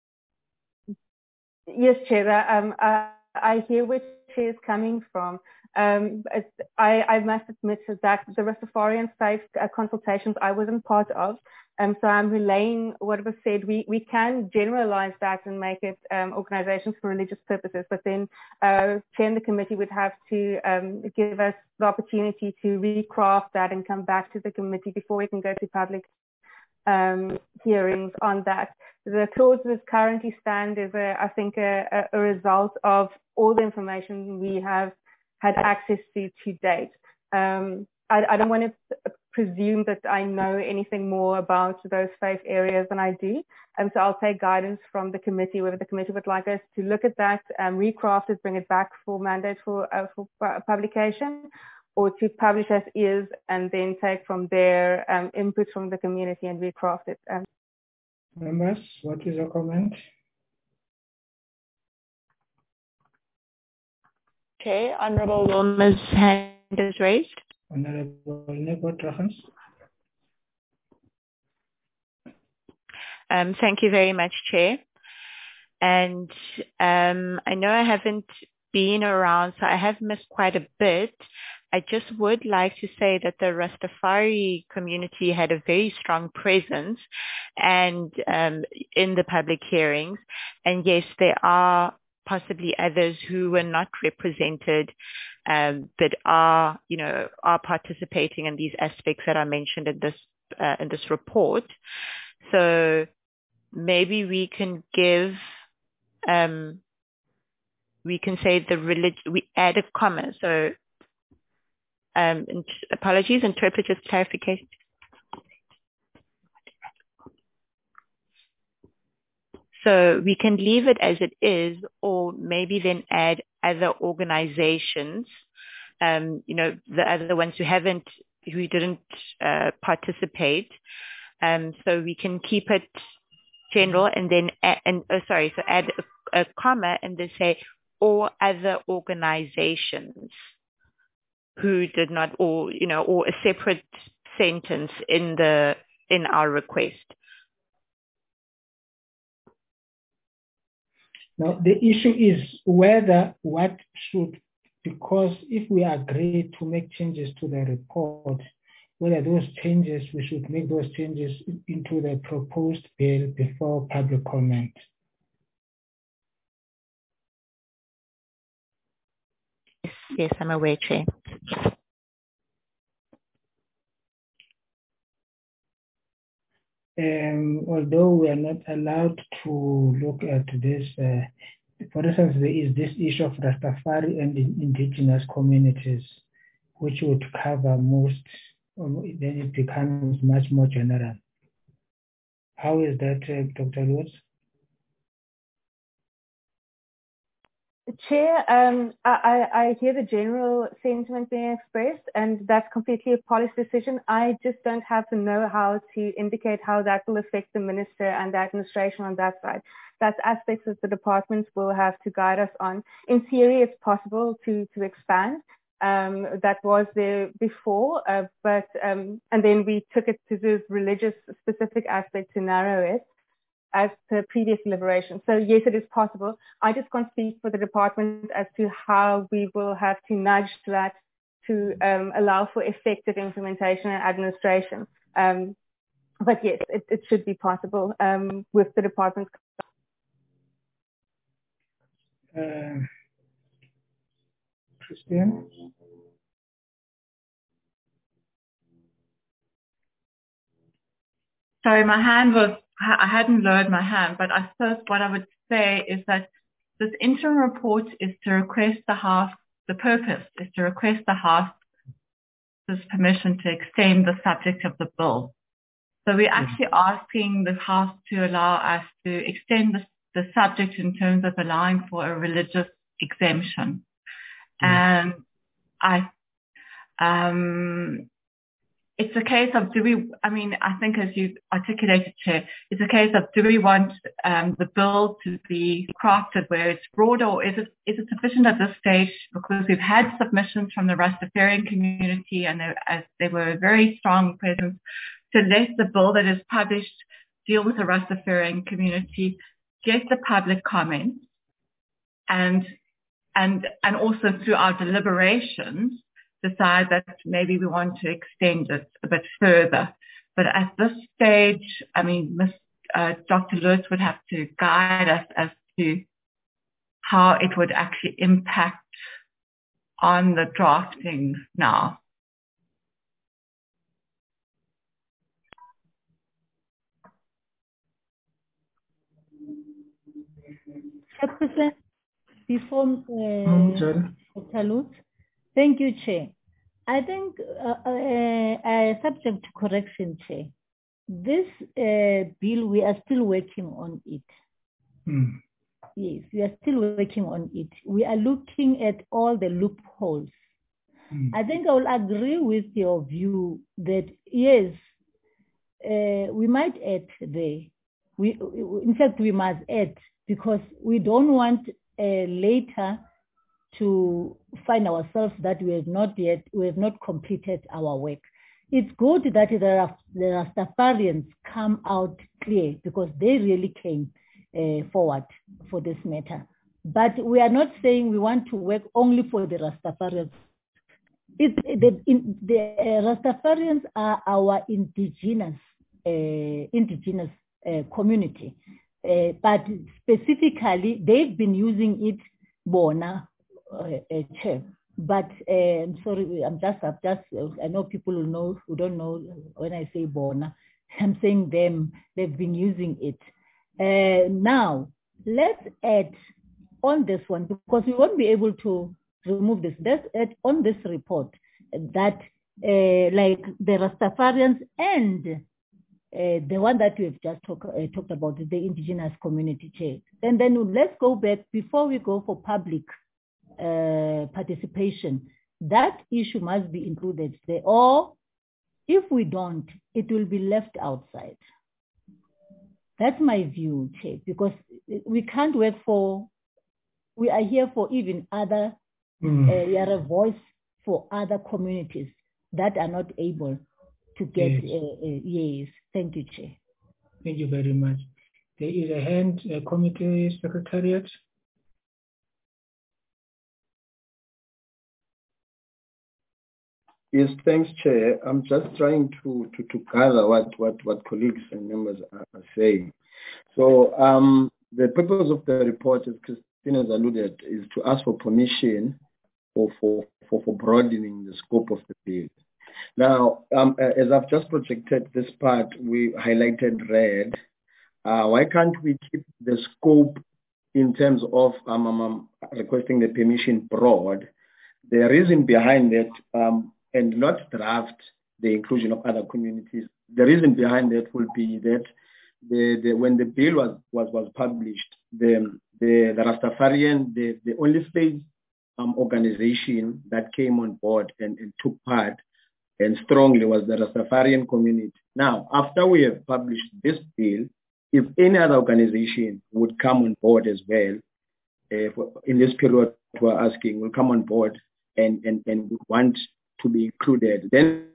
Yes, Chair. Um, I, I hear where Chair is coming from. Um, I, I must admit that the Rastafarian Faith uh, consultations I wasn't part of, um, so I'm relaying what was said. We we can generalize that and make it um, organizations for religious purposes, but then uh, Chair and the committee would have to um, give us the opportunity to recraft that and come back to the committee before we can go to public um, hearings on that. The clause as currently stand is, a, I think, a, a result of all the information we have had access to to date. Um, I, I don't want to presume that I know anything more about those faith areas than I do. And so I'll take guidance from the committee, whether the committee would like us to look at that, um, recraft it, bring it back for mandate for, uh, for publication, or to publish as is and then take from there um, input from the community and recraft it. Um, Members, what is your comment? Chair, Honourable Wilma's hand is raised. Honourable Nebo Trachans. Um, thank you very much, Chair. And um, I know I haven't been around, so I have missed quite a bit. I just would like to say that the Rastafari community had a very strong presence and um, in the public hearings. And yes, there are possibly others who were not represented, um, but are, you know, are participating in these aspects that are mentioned in this uh, in this report. So maybe we can give, um, we can say the religion, we add a comma. So um, apologies, interpretive clarification. So we can leave it as it is, or maybe then add other organizations, um, you know, the other ones who haven't, who didn't uh, participate. Um, so we can keep it general and then, add, and oh, sorry, so add a, a comma and then say, or other organizations who did not, or, you know, or a separate sentence in the, in our request. Now, the issue is whether what should, because if we agree to make changes to the report, whether those changes, we should make those changes into the proposed bill before public comment. Yes, yes, I'm aware, Chair. Um, although we are not allowed to look at this, uh, for instance, there is this issue of Rastafari and indigenous communities, which would cover most, um, then it becomes much more general. How is that, uh, Doctor Lewis? Chair, um, I, I hear the general sentiment being expressed, and that's completely a policy decision. I just don't have the know-how to indicate how that will affect the minister and the administration on that side. That's aspects that the departments will have to guide us on. In theory, it's possible to, to expand. Um, that was there before, uh, but um, and then we took it to this religious specific aspect to narrow it as per previous deliberation. So yes, it is possible. I just can't speak for the department as to how we will have to nudge that to um, allow for effective implementation and administration. Um, but yes, it, it should be possible um, with the department's. Uh, Christian? Sorry, my hand was, I hadn't lowered my hand, but I suppose what I would say is that this interim report is to request the House, the purpose is to request the House this permission to extend the subject of the bill. So we're actually asking the House to allow us to extend the, the subject in terms of allowing for a religious exemption. Mm. And I, um, it's a case of do we, I mean, I think as you articulated, Chair, it's a case of do we want um, the bill to be crafted where it's broader, or is it is it sufficient at this stage, because we've had submissions from the Rastafarian community and there, as they were a very strong presence, to let the bill that is published deal with the Rastafarian community, get the public comments, and and, and also through our deliberations, decide that maybe we want to extend it a bit further. But at this stage, I mean, Miz Uh, Doctor Lewis would have to guide us as to how it would actually impact on the drafting now. Chairperson, before uh, Doctor Lutz, thank you, Chair. I think, uh, uh, uh, subject to correction, Chair, this uh, bill, we are still working on it. Mm. Yes, we are still working on it. We are looking at all the loopholes. Mm. I think I will agree with your view that, yes, uh, we might add there. We, in fact, we must add, because we don't want uh, later to find ourselves that we have not yet, we have not completed our work. It's good that the, the Rastafarians come out clear, because they really came uh, forward for this matter. But we are not saying we want to work only for the Rastafarians. It's, the in, the uh, Rastafarians are our indigenous, uh, indigenous uh, community. Uh, but specifically, they've been using it, Bona, uh, uh, Chair. But uh, I'm sorry, I'm just, I'm just, I know people who know, who don't know when I say Bona, I'm saying them, they've been using it. Uh, now, let's add on this one, because we won't be able to remove this. Let's add on this report that uh, like the Rastafarians and uh, the one that we have just talk, uh, talked about, the indigenous community, Chair. And then let's go back before we go for public Uh, participation. That issue must be included there, or if we don't, it will be left outside. That's my view, Chair, because we can't work for, we are here for even other, mm. uh, we are a voice for other communities that are not able to get, yes, uh, uh, yes. Thank you, Chair. Thank you very much. There is a hand, uh, committee secretariat. Yes, thanks, Chair. I'm just trying to, to, to gather what, what, what colleagues and members are, are saying. So um, the purpose of the report, as Christine has alluded, is to ask for permission for, for, for, for broadening the scope of the bill. Now, um, as I've just projected this part, we highlighted red. Uh, why can't we keep the scope in terms of um, um, requesting the permission broad? The reason behind that, um, and not draft the inclusion of other communities. The reason behind that will be that the, the when the bill was was, was published, the the, the Rastafarian, the, the only state um, organization that came on board and, and took part and strongly was the Rastafarian community. Now, after we have published this bill, if any other organization would come on board as well, uh, in this period we're asking, will come on board and, and, and would want to be included, then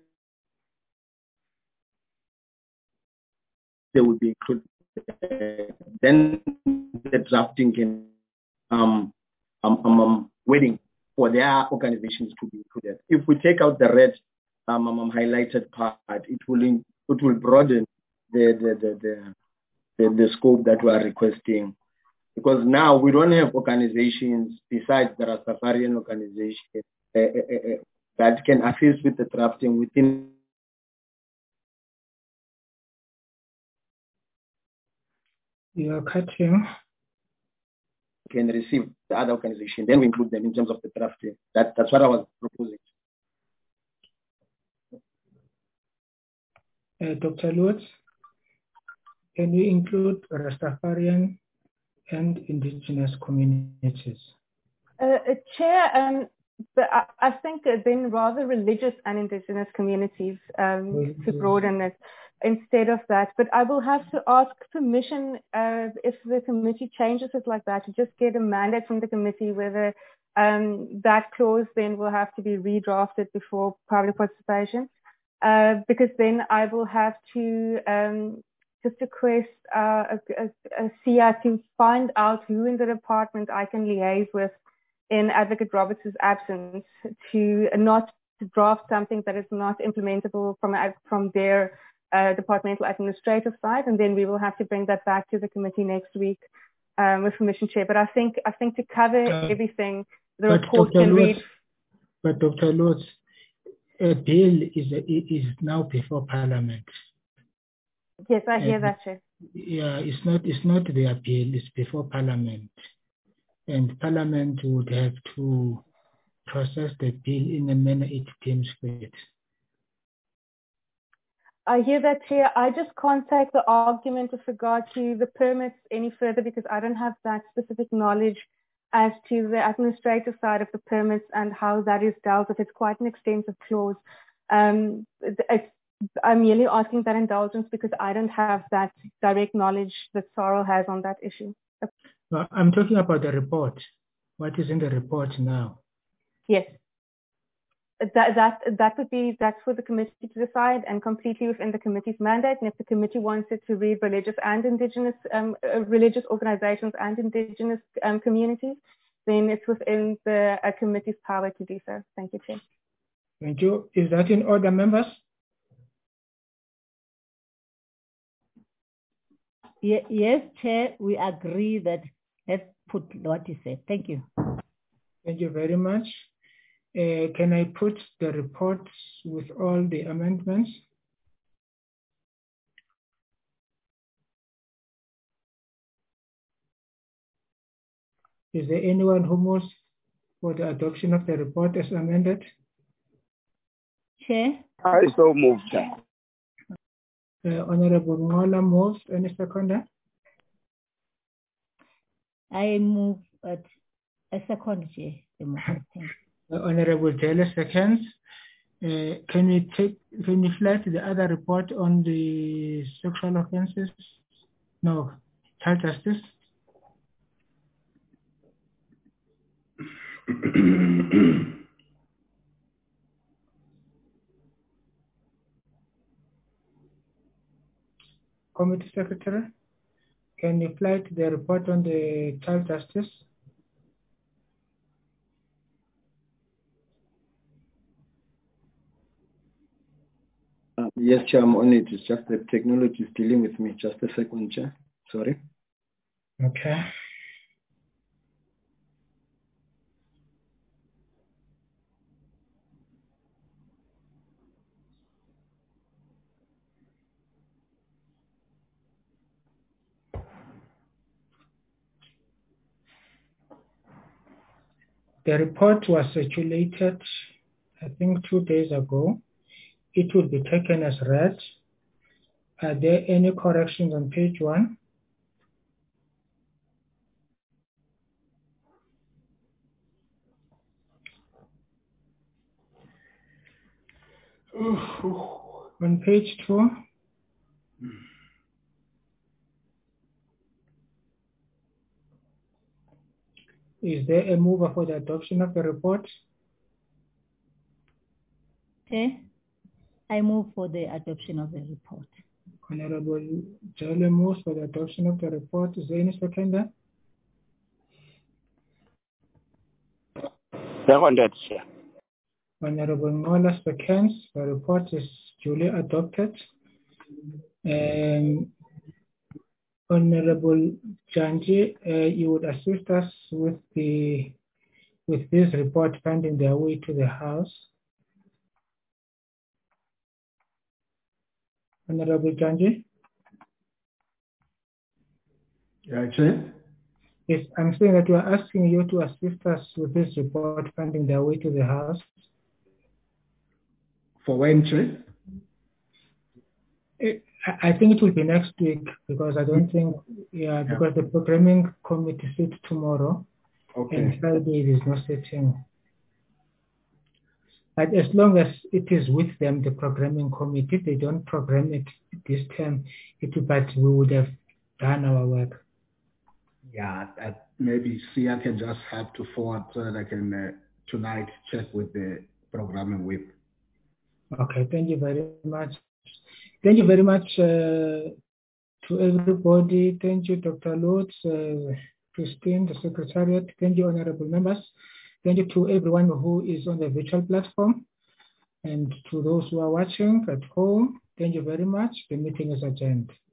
they would be included. Uh, then the drafting can um, um, um, um waiting for their organizations to be included. If we take out the red um, um, highlighted part, it will in, it will broaden the the, the the the the scope that we are requesting, because now we don't have organizations besides the Rastafarian organization uh, uh, uh, that can assist with the drafting within. You are cutting. Can receive the other organization, then we include them in terms of the drafting. That, that's what I was proposing. Uh, Doctor Lutz, can we include Rastafarian and indigenous communities? Uh, Chair, um, but I, I think then rather religious and indigenous communities um, mm-hmm. to broaden it instead of that. But I will have to ask permission uh, if the committee changes it like that, to just get a mandate from the committee whether um, that clause then will have to be redrafted before public participation. Uh, because then I will have to um, just request uh, a, a, a C I to find out who in the department I can liaise with in Advocate Roberts' absence to not to draft something that is not implementable from from their uh, departmental administrative side, and then we will have to bring that back to the committee next week um, with permission, Chair. But I think I think to cover uh, everything, the report can read. But Doctor Lutz, a bill is a, is now before Parliament. Yes, I hear and, that, Chair. Yeah, it's not it's not their bill; it's before Parliament, and Parliament would have to process the bill in a manner it deems fit. I hear that, Chair. I just can't take the argument with regard to the permits any further because I don't have that specific knowledge as to the administrative side of the permits and how that is dealt with. It's quite an extensive clause. Um, it's, I'm merely asking that indulgence because I don't have that direct knowledge that SARL has on that issue. Well, I'm talking about the report. What is in the report now? Yes. That, that, that would be, that's for the committee to decide and completely within the committee's mandate. And if the committee wants it to read religious and indigenous, um, uh, religious organizations and indigenous um, communities, then it's within the uh, committee's power to do so. Thank you, Chair. Thank you. Is that in order, members? Yes, Chair, we agree that let's put what you said. Thank you. Thank you very much. Uh, can I put the report with all the amendments? Is there anyone who moves for the adoption of the report as amended? Chair? I so move, Chair. Uh, Honorable Ngola moves. Any seconder? I move at a second, Chair. Uh, Honorable Taylor seconds. Uh, can we take, can we flag the other report on the sexual offences? No, child justice. Committee Secretary, can you flag the report on the child justice? Uh, yes, Chair, I'm on it. It's just the technology is dealing with me. Just a second, Chair. Sorry. Okay. The report was circulated, I think, two days ago. It will be taken as read. Are there any corrections on page one? On page two, is there a mover for the adoption of the report? Okay. I move for the adoption of the report. Honorable Jale moves for the adoption of the report. Is there any seconder? Seconded, Chair. Honorable Ngola seconds. The report is duly adopted. Um, Honorable Janji, uh, you would assist us with the with this report finding their way to the House. Honorable Janji? Yeah, Chair? Yes, I'm saying that we are asking you to assist us with this report finding their way to the House. For when, Chair? It, I think it will be next week because I don't think, yeah, because yeah. the programming committee sits tomorrow. Okay. And Friday there is no sitting. But as long as it is with them, the programming committee, they don't program it this time, it, but we would have done our work. Yeah, that maybe see, I can just have to forward so that I can uh, tonight check with the programming whip. Okay, thank you very much. Thank you very much uh, to everybody. Thank you, Doctor Lutz, uh, Christine, the Secretariat. Thank you, honorable members. Thank you to everyone who is on the virtual platform. And to those who are watching at home, thank you very much. The meeting is adjourned.